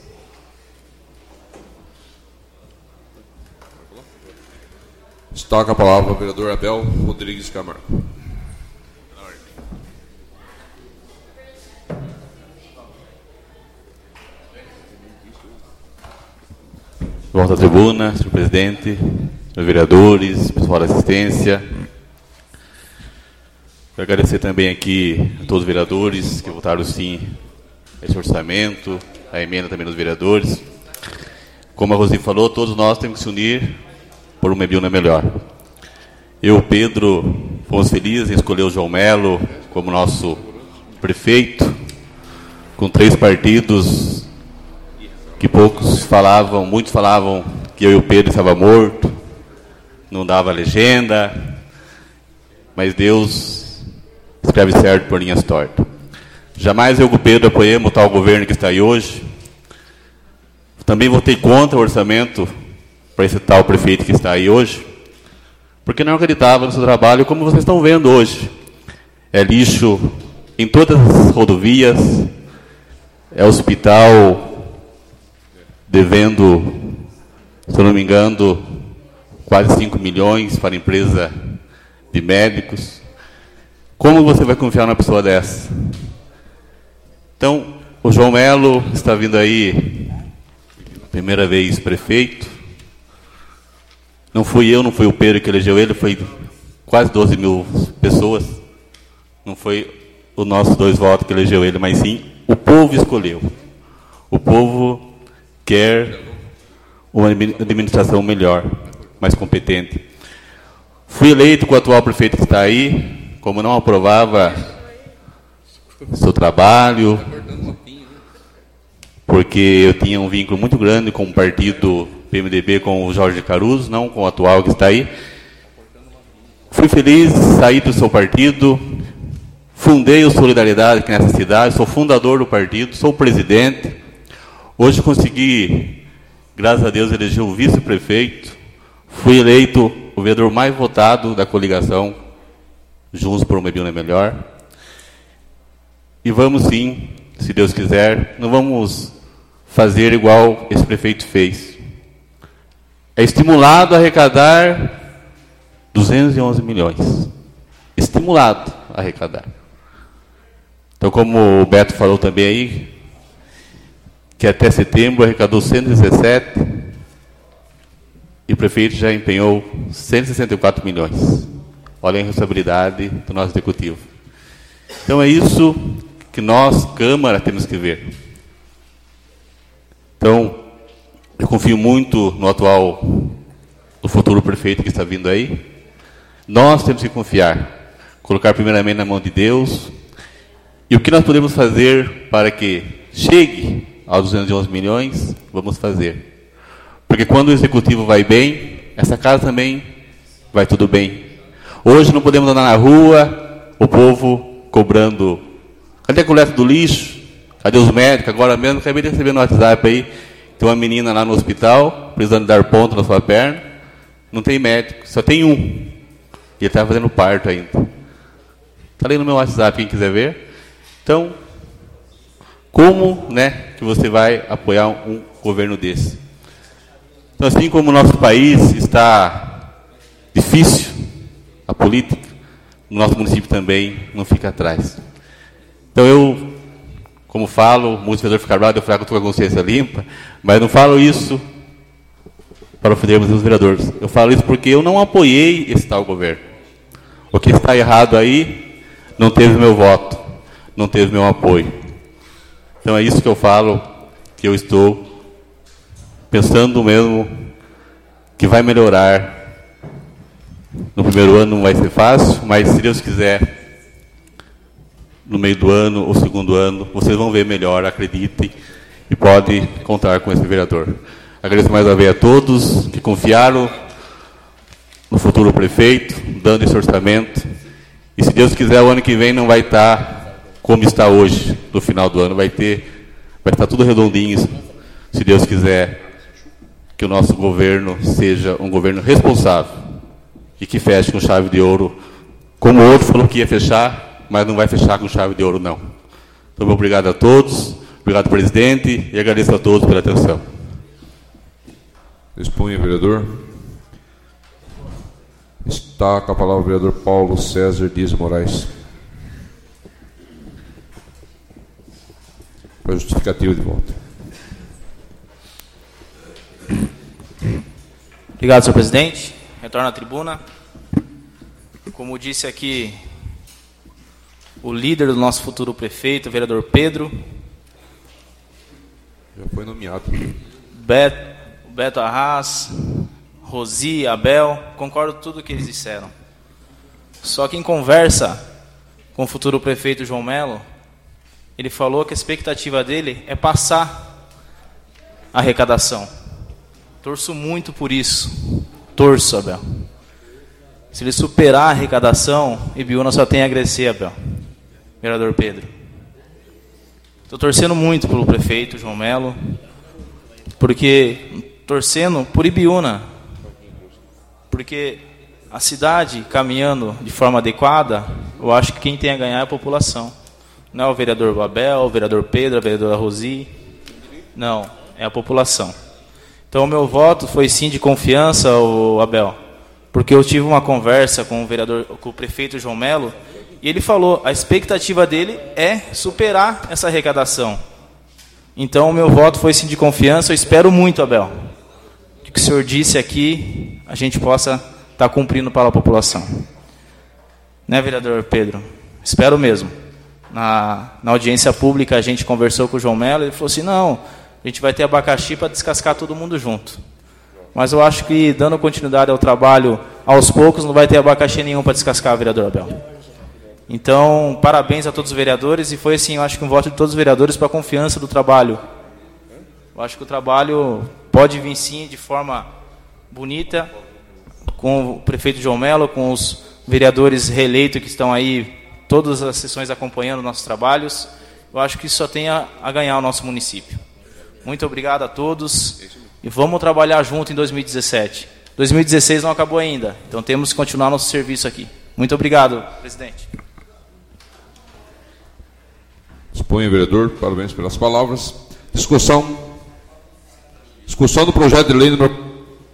Está com a palavra o vereador Abel Rodrigues Camargo. Volta à tribuna, senhor presidente, senhores vereadores, pessoal da assistência. Quero agradecer também aqui a todos os vereadores que votaram sim a esse orçamento, a emenda também dos vereadores. Como a Rosi falou, todos nós temos que se unir por uma Biúna melhor. Eu, Pedro, fomos felizes em escolher o João Melo como nosso prefeito, com três partidos que poucos falavam, muitos falavam que eu e o Pedro estava morto, não dava legenda, mas Deus escreve certo por linhas tortas. Jamais eu e o Pedro apoiamos o tal governo que está aí hoje. Também votei contra o orçamento para esse tal prefeito que está aí hoje, porque não acreditava no seu trabalho, como vocês estão vendo hoje. É lixo em todas as rodovias, é hospital devendo, se eu não me engano, quase cinco milhões para a empresa de médicos. Como você vai confiar numa pessoa dessa? Então, o João Melo está vindo aí, primeira vez prefeito. Não fui eu, não foi o Pedro que elegeu ele, foi quase doze mil pessoas. Não foi os nossos dois votos que elegeu ele, mas sim o povo escolheu. O povo quer uma administração melhor, mais competente. Fui eleito com o atual prefeito que está aí, como não aprovava seu trabalho, porque eu tinha um vínculo muito grande com o partido P M D B, com o Jorge Caruso, não com o atual que está aí. Fui feliz, saí do seu partido, fundei o Solidariedade aqui nessa cidade, sou fundador do partido, sou presidente. Hoje consegui, graças a Deus, eleger o vice-prefeito. Fui eleito o vereador mais votado da coligação Juntos por uma Biúna Melhor. E vamos sim, se Deus quiser, não vamos fazer igual esse prefeito fez. É estimulado a arrecadar duzentos e onze milhões. Estimulado a arrecadar. Então, como o Beto falou também aí, que até setembro arrecadou cento e dezessete e o prefeito já empenhou cento e sessenta e quatro milhões. Olha a responsabilidade do nosso executivo. Então, é isso que nós, Câmara, temos que ver. Então, eu confio muito no atual, no futuro prefeito que está vindo aí. Nós temos que confiar, colocar primeiramente na mão de Deus. E o que nós podemos fazer para que chegue aos duzentos e onze milhões, vamos fazer. Porque quando o executivo vai bem, essa casa também vai tudo bem. Hoje não podemos andar na rua, o povo cobrando. Cadê a coleta do lixo? Cadê os médicos? Agora mesmo, acabei de receber no WhatsApp aí, tem uma menina lá no hospital, precisando dar ponto na sua perna. Não tem médico, só tem um. E ele está fazendo parto ainda. Está ali no meu WhatsApp, quem quiser ver. Então, como, né, que você vai apoiar um governo desse? Então, assim como o nosso país está difícil, a política, o nosso município também não fica atrás. Então, eu, como falo, muitos vereadores ficam bravos, eu falo que eu estou com a consciência limpa, mas não falo isso para ofendermos os vereadores. Eu falo isso porque eu não apoiei esse tal governo. O que está errado aí não teve meu voto, não teve meu apoio. Então é isso que eu falo, que eu estou pensando mesmo que vai melhorar. No primeiro ano não vai ser fácil, mas se Deus quiser, no meio do ano ou segundo ano, vocês vão ver melhor, acreditem, e podem contar com esse vereador. Agradeço mais uma vez a todos que confiaram no futuro prefeito, dando esse orçamento. E se Deus quiser, o ano que vem não vai estar como está hoje, no final do ano. Vai ter, vai estar tudo redondinho, se Deus quiser, que o nosso governo seja um governo responsável e que feche com chave de ouro, como o outro falou que ia fechar, mas não vai fechar com chave de ouro, não. Então, obrigado a todos, obrigado, presidente, e agradeço a todos pela atenção. Expunha, vereador. Está com a palavra o vereador Paulo César Dias Moraes. Para justificativo de volta. Obrigado, senhor presidente. Retorno à tribuna. Como disse aqui o líder do nosso futuro prefeito, o vereador Pedro. Já foi nomeado. Beto, Beto Arras, Rosi, Abel, concordo com tudo que eles disseram. Só que em conversa com o futuro prefeito João Melo, ele falou que a expectativa dele é passar a arrecadação. Torço muito por isso. Torço, Abel. Se ele superar a arrecadação, Ibiúna só tem a agradecer, Abel. Vereador Pedro. Estou torcendo muito pelo prefeito João Melo, porque torcendo por Ibiúna, porque a cidade caminhando de forma adequada, eu acho que quem tem a ganhar é a população. Não é o vereador Abel, o vereador Pedro, a vereadora Rosi. Não, é a população. Então o meu voto foi sim de confiança, o Abel, porque eu tive uma conversa com o vereador, com o prefeito João Melo, e ele falou, a expectativa dele é superar essa arrecadação. Então o meu voto foi sim de confiança. Eu espero muito, Abel, que o que o senhor disse aqui, a gente possa estar cumprindo para a população. Né, vereador Pedro? Espero mesmo. Na, na audiência pública a gente conversou com o João Melo, ele falou assim, não, a gente vai ter abacaxi para descascar todo mundo junto. Mas eu acho que, dando continuidade ao trabalho, aos poucos, não vai ter abacaxi nenhum para descascar, vereador Abel. Então, parabéns a todos os vereadores, e foi assim, eu acho que um voto de todos os vereadores para a confiança do trabalho. Eu acho que o trabalho pode vir sim de forma bonita, com o prefeito João Melo, com os vereadores reeleitos que estão aí, todas as sessões acompanhando nossos trabalhos. Eu acho que isso só tem a, a ganhar o nosso município. Muito obrigado a todos, e vamos trabalhar junto em dois mil e dezessete. dois mil e dezesseis não acabou ainda, então temos que continuar nosso serviço aqui. Muito obrigado, presidente. Disponha, vereador. Parabéns pelas palavras. Discussão. Discussão do projeto de lei número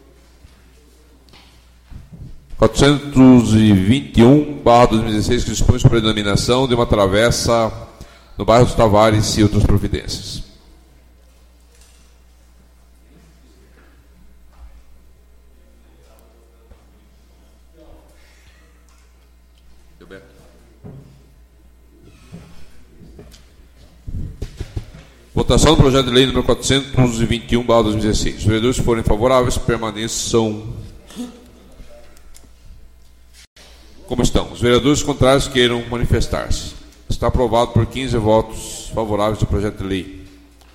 quatrocentos e vinte e um barra dois mil e dezesseis, que dispõe sobre a denominação de uma travessa no bairro dos Tavares e outras providências. Votação do projeto de lei número quatrocentos e vinte e um barra dois mil e dezesseis. Os vereadores, se forem favoráveis, permaneçam como estão. Os vereadores contrários queiram manifestar-se. Está aprovado por quinze votos favoráveis do projeto de lei.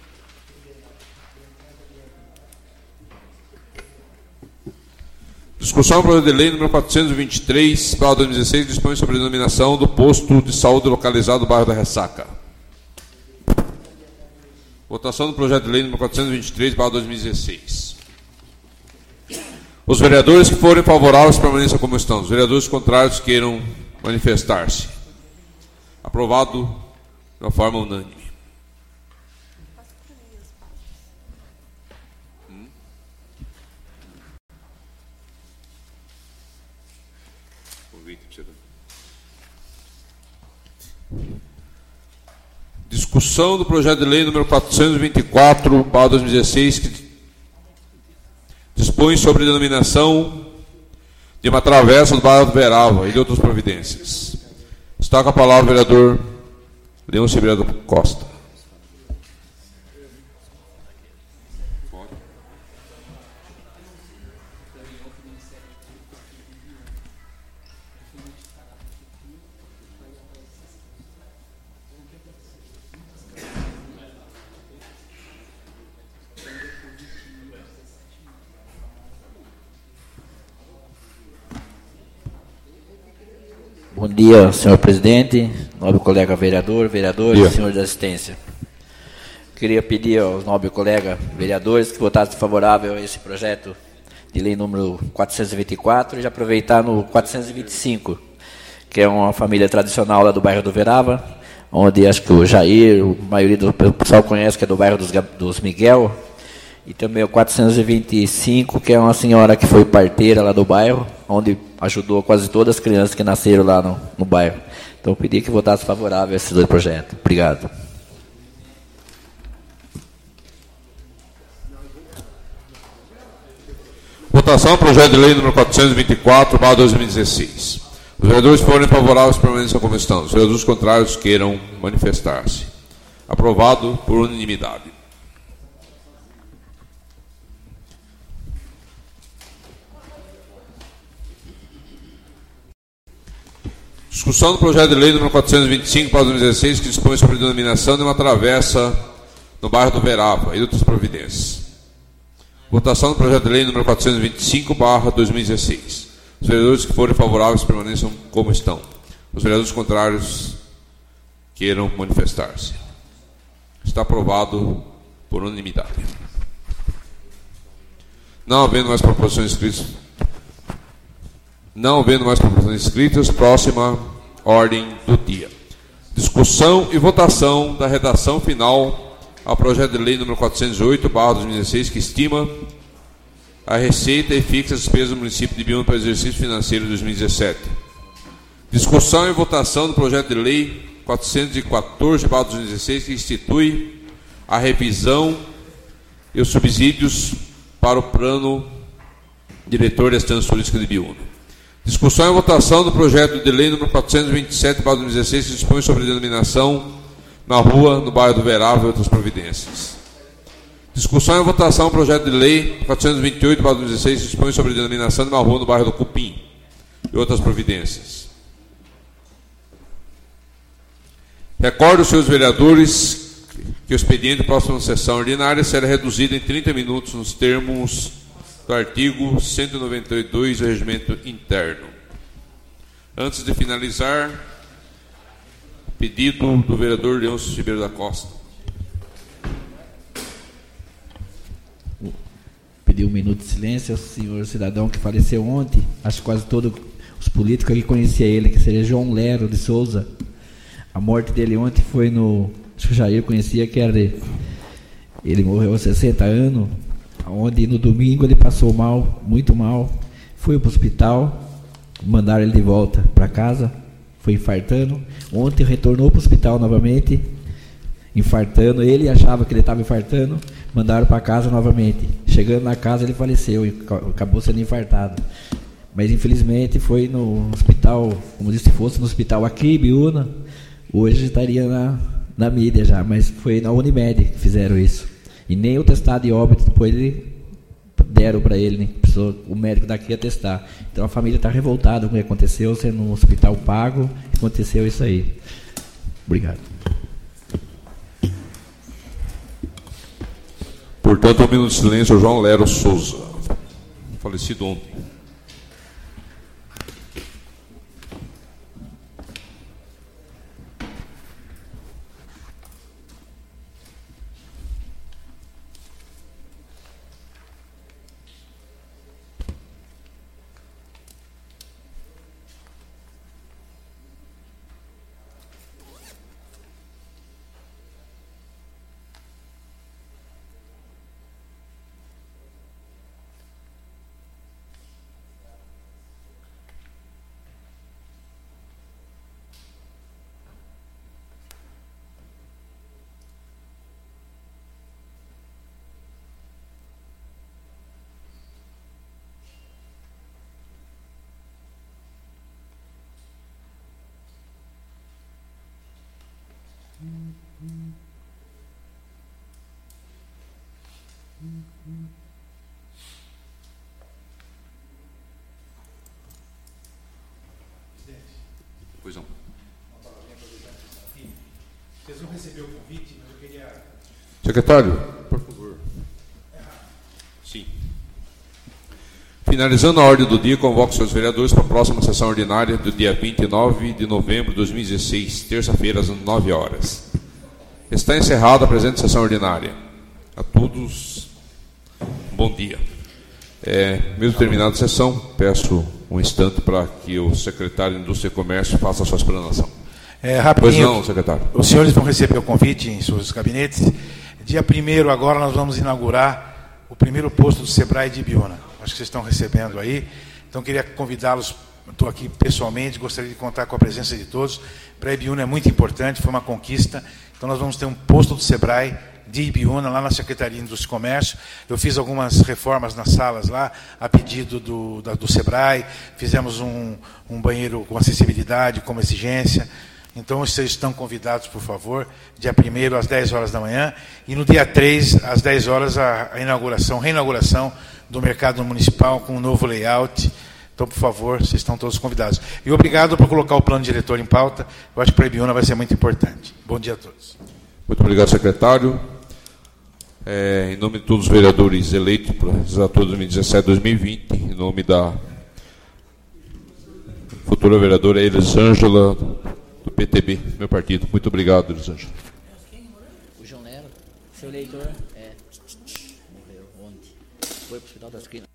Discussão do projeto de lei número quatrocentos e vinte e três barra dois mil e dezesseis, que dispõe sobre a denominação do posto de saúde localizado no bairro da Ressaca. Votação do projeto de lei número quatrocentos e vinte e três barra dois mil e dezesseis. Os vereadores que forem favoráveis permaneçam como estão. Os vereadores contrários queiram manifestar-se. Aprovado de uma forma unânime. Discussão do projeto de lei número quatrocentos e vinte e quatro barra dois mil e dezesseis, que dispõe sobre a denominação de uma travessa do bairro do Verava e de outras providências. Está com a palavra o vereador Leôncio Vereador Costa. Bom dia, senhor presidente, nobre colega vereador, vereadores, senhor da assistência. Queria pedir aos nobres colegas vereadores que votassem favorável a esse projeto de lei número quatrocentos e vinte e quatro e já aproveitar no quatrocentos e vinte e cinco, que é uma família tradicional lá do bairro do Verava, onde acho que o Jair, a maioria do pessoal conhece, que é do bairro dos, dos Miguel, e também o quatrocentos e vinte e cinco, que é uma senhora que foi parteira lá do bairro, onde ajudou quase todas as crianças que nasceram lá no, no bairro. Então, eu pedi que votasse favorável a esses dois projetos. Obrigado. Votação do projeto de lei número quatrocentos e vinte e quatro barra dois mil e dezesseis. Os vereadores forem favoráveis permaneçam como estão. Os vereadores contrários queiram manifestar-se. Aprovado por unanimidade. Discussão do projeto de lei número quatrocentos e vinte e cinco, barra dois mil e dezesseis, que dispõe sobre a denominação de uma travessa no bairro do Verava e outras providências. Votação do projeto de lei número quatrocentos e vinte e cinco, barra dois mil e dezesseis. Os vereadores que forem favoráveis permaneçam como estão. Os vereadores contrários queiram manifestar-se. Está aprovado por unanimidade. Não havendo mais proposições escritas, não havendo mais proposições escritas, próxima ordem do dia. Discussão e votação da redação final ao projeto de lei número quatrocentos e oito, barra dois mil e dezesseis, que estima a receita e fixa as despesas do município de Ibiúna para o exercício financeiro de dois mil e dezessete. Discussão e votação do projeto de lei quatrocentos e quatorze, barra dois mil e dezesseis, que institui a revisão e os subsídios para o plano diretor de assistência turística de Ibiúna. Discussão e votação do projeto de lei número quatrocentos e vinte e sete, barra dois mil e dezesseis, que dispõe sobre a denominação na rua, no bairro do Verava e outras providências. Discussão e votação do projeto de lei quatrocentos e vinte e oito, barra dois mil e dezesseis, que dispõe sobre a denominação de uma rua no bairro do Cupim e outras providências. Recordo aos senhores vereadores que o expediente da próxima sessão ordinária será reduzido em trinta minutos nos termos do artigo cento e noventa e dois do Regimento Interno. Antes de finalizar, pedido do vereador Leôncio Ribeiro da Costa. Pedir um minuto de silêncio ao senhor cidadão que faleceu ontem. Acho que quase todos os políticos aqui conheciam ele, que seria João Lero de Souza. A morte dele ontem foi no... Acho que o Jair conhecia, que era... Ele morreu aos sessenta anos, onde no domingo ele passou mal, muito mal. Foi para o hospital, mandaram ele de volta para casa, foi infartando. Ontem retornou para o hospital novamente, infartando. Ele achava que ele estava infartando, mandaram para casa novamente. Chegando na casa ele faleceu e acabou sendo infartado. Mas infelizmente foi no hospital, como se fosse no hospital aqui em Ibiúna, hoje estaria na, na mídia já, mas foi na Unimed que fizeram isso. E nem o testado de óbito depois ele deram para ele, né? Precisou o médico daqui atestar. Então a família está revoltada com o que aconteceu, sendo um hospital pago, aconteceu isso aí. Obrigado. Portanto, um minuto de silêncio ao João Lero Souza, falecido ontem. Pois não. Vocês vão receber o convite, mas eu queria... Secretário, por favor. Sim. Finalizando a ordem do dia, convoco os senhores vereadores para a próxima sessão ordinária do dia vinte e nove de novembro de dois mil e dezesseis, terça-feira, às nove horas. Está encerrada a presente sessão ordinária. A todos, bom dia. É, mesmo terminada a sessão, peço um instante para que o secretário de Indústria e Comércio faça a sua explanação. É, rapidinho, pois não, secretário. Os senhores vão receber o convite em seus gabinetes. Dia primeiro agora nós vamos inaugurar o primeiro posto do Sebrae de Ibiúna. Acho que vocês estão recebendo aí. Então queria convidá-los, estou aqui pessoalmente, gostaria de contar com a presença de todos. Para Ibiúna é muito importante, foi uma conquista. Então nós vamos ter um posto do Sebrae de Ibiúna, lá na Secretaria de Indústria e Comércio. Eu fiz algumas reformas nas salas lá, a pedido do, da, do Sebrae. Fizemos um, um banheiro com acessibilidade, como exigência. Então, vocês estão convidados, por favor, dia primeiro às dez horas da manhã, e no dia três, às dez horas, a, a inauguração, reinauguração do mercado municipal com um novo layout. Então, por favor, vocês estão todos convidados. E obrigado por colocar o plano diretor em pauta. Eu acho que para a Ibiúna vai ser muito importante. Bom dia a todos. Muito obrigado, secretário. É, em nome de todos os vereadores eleitos para a legislatura dois mil e dezessete a dois mil e vinte, em nome da futura vereadora Elisângela, do P T B, meu partido. Muito obrigado, Elisângela. O João Nero, seu eleitor, é, morreu ontem. Foi para o Hospital das Crianças.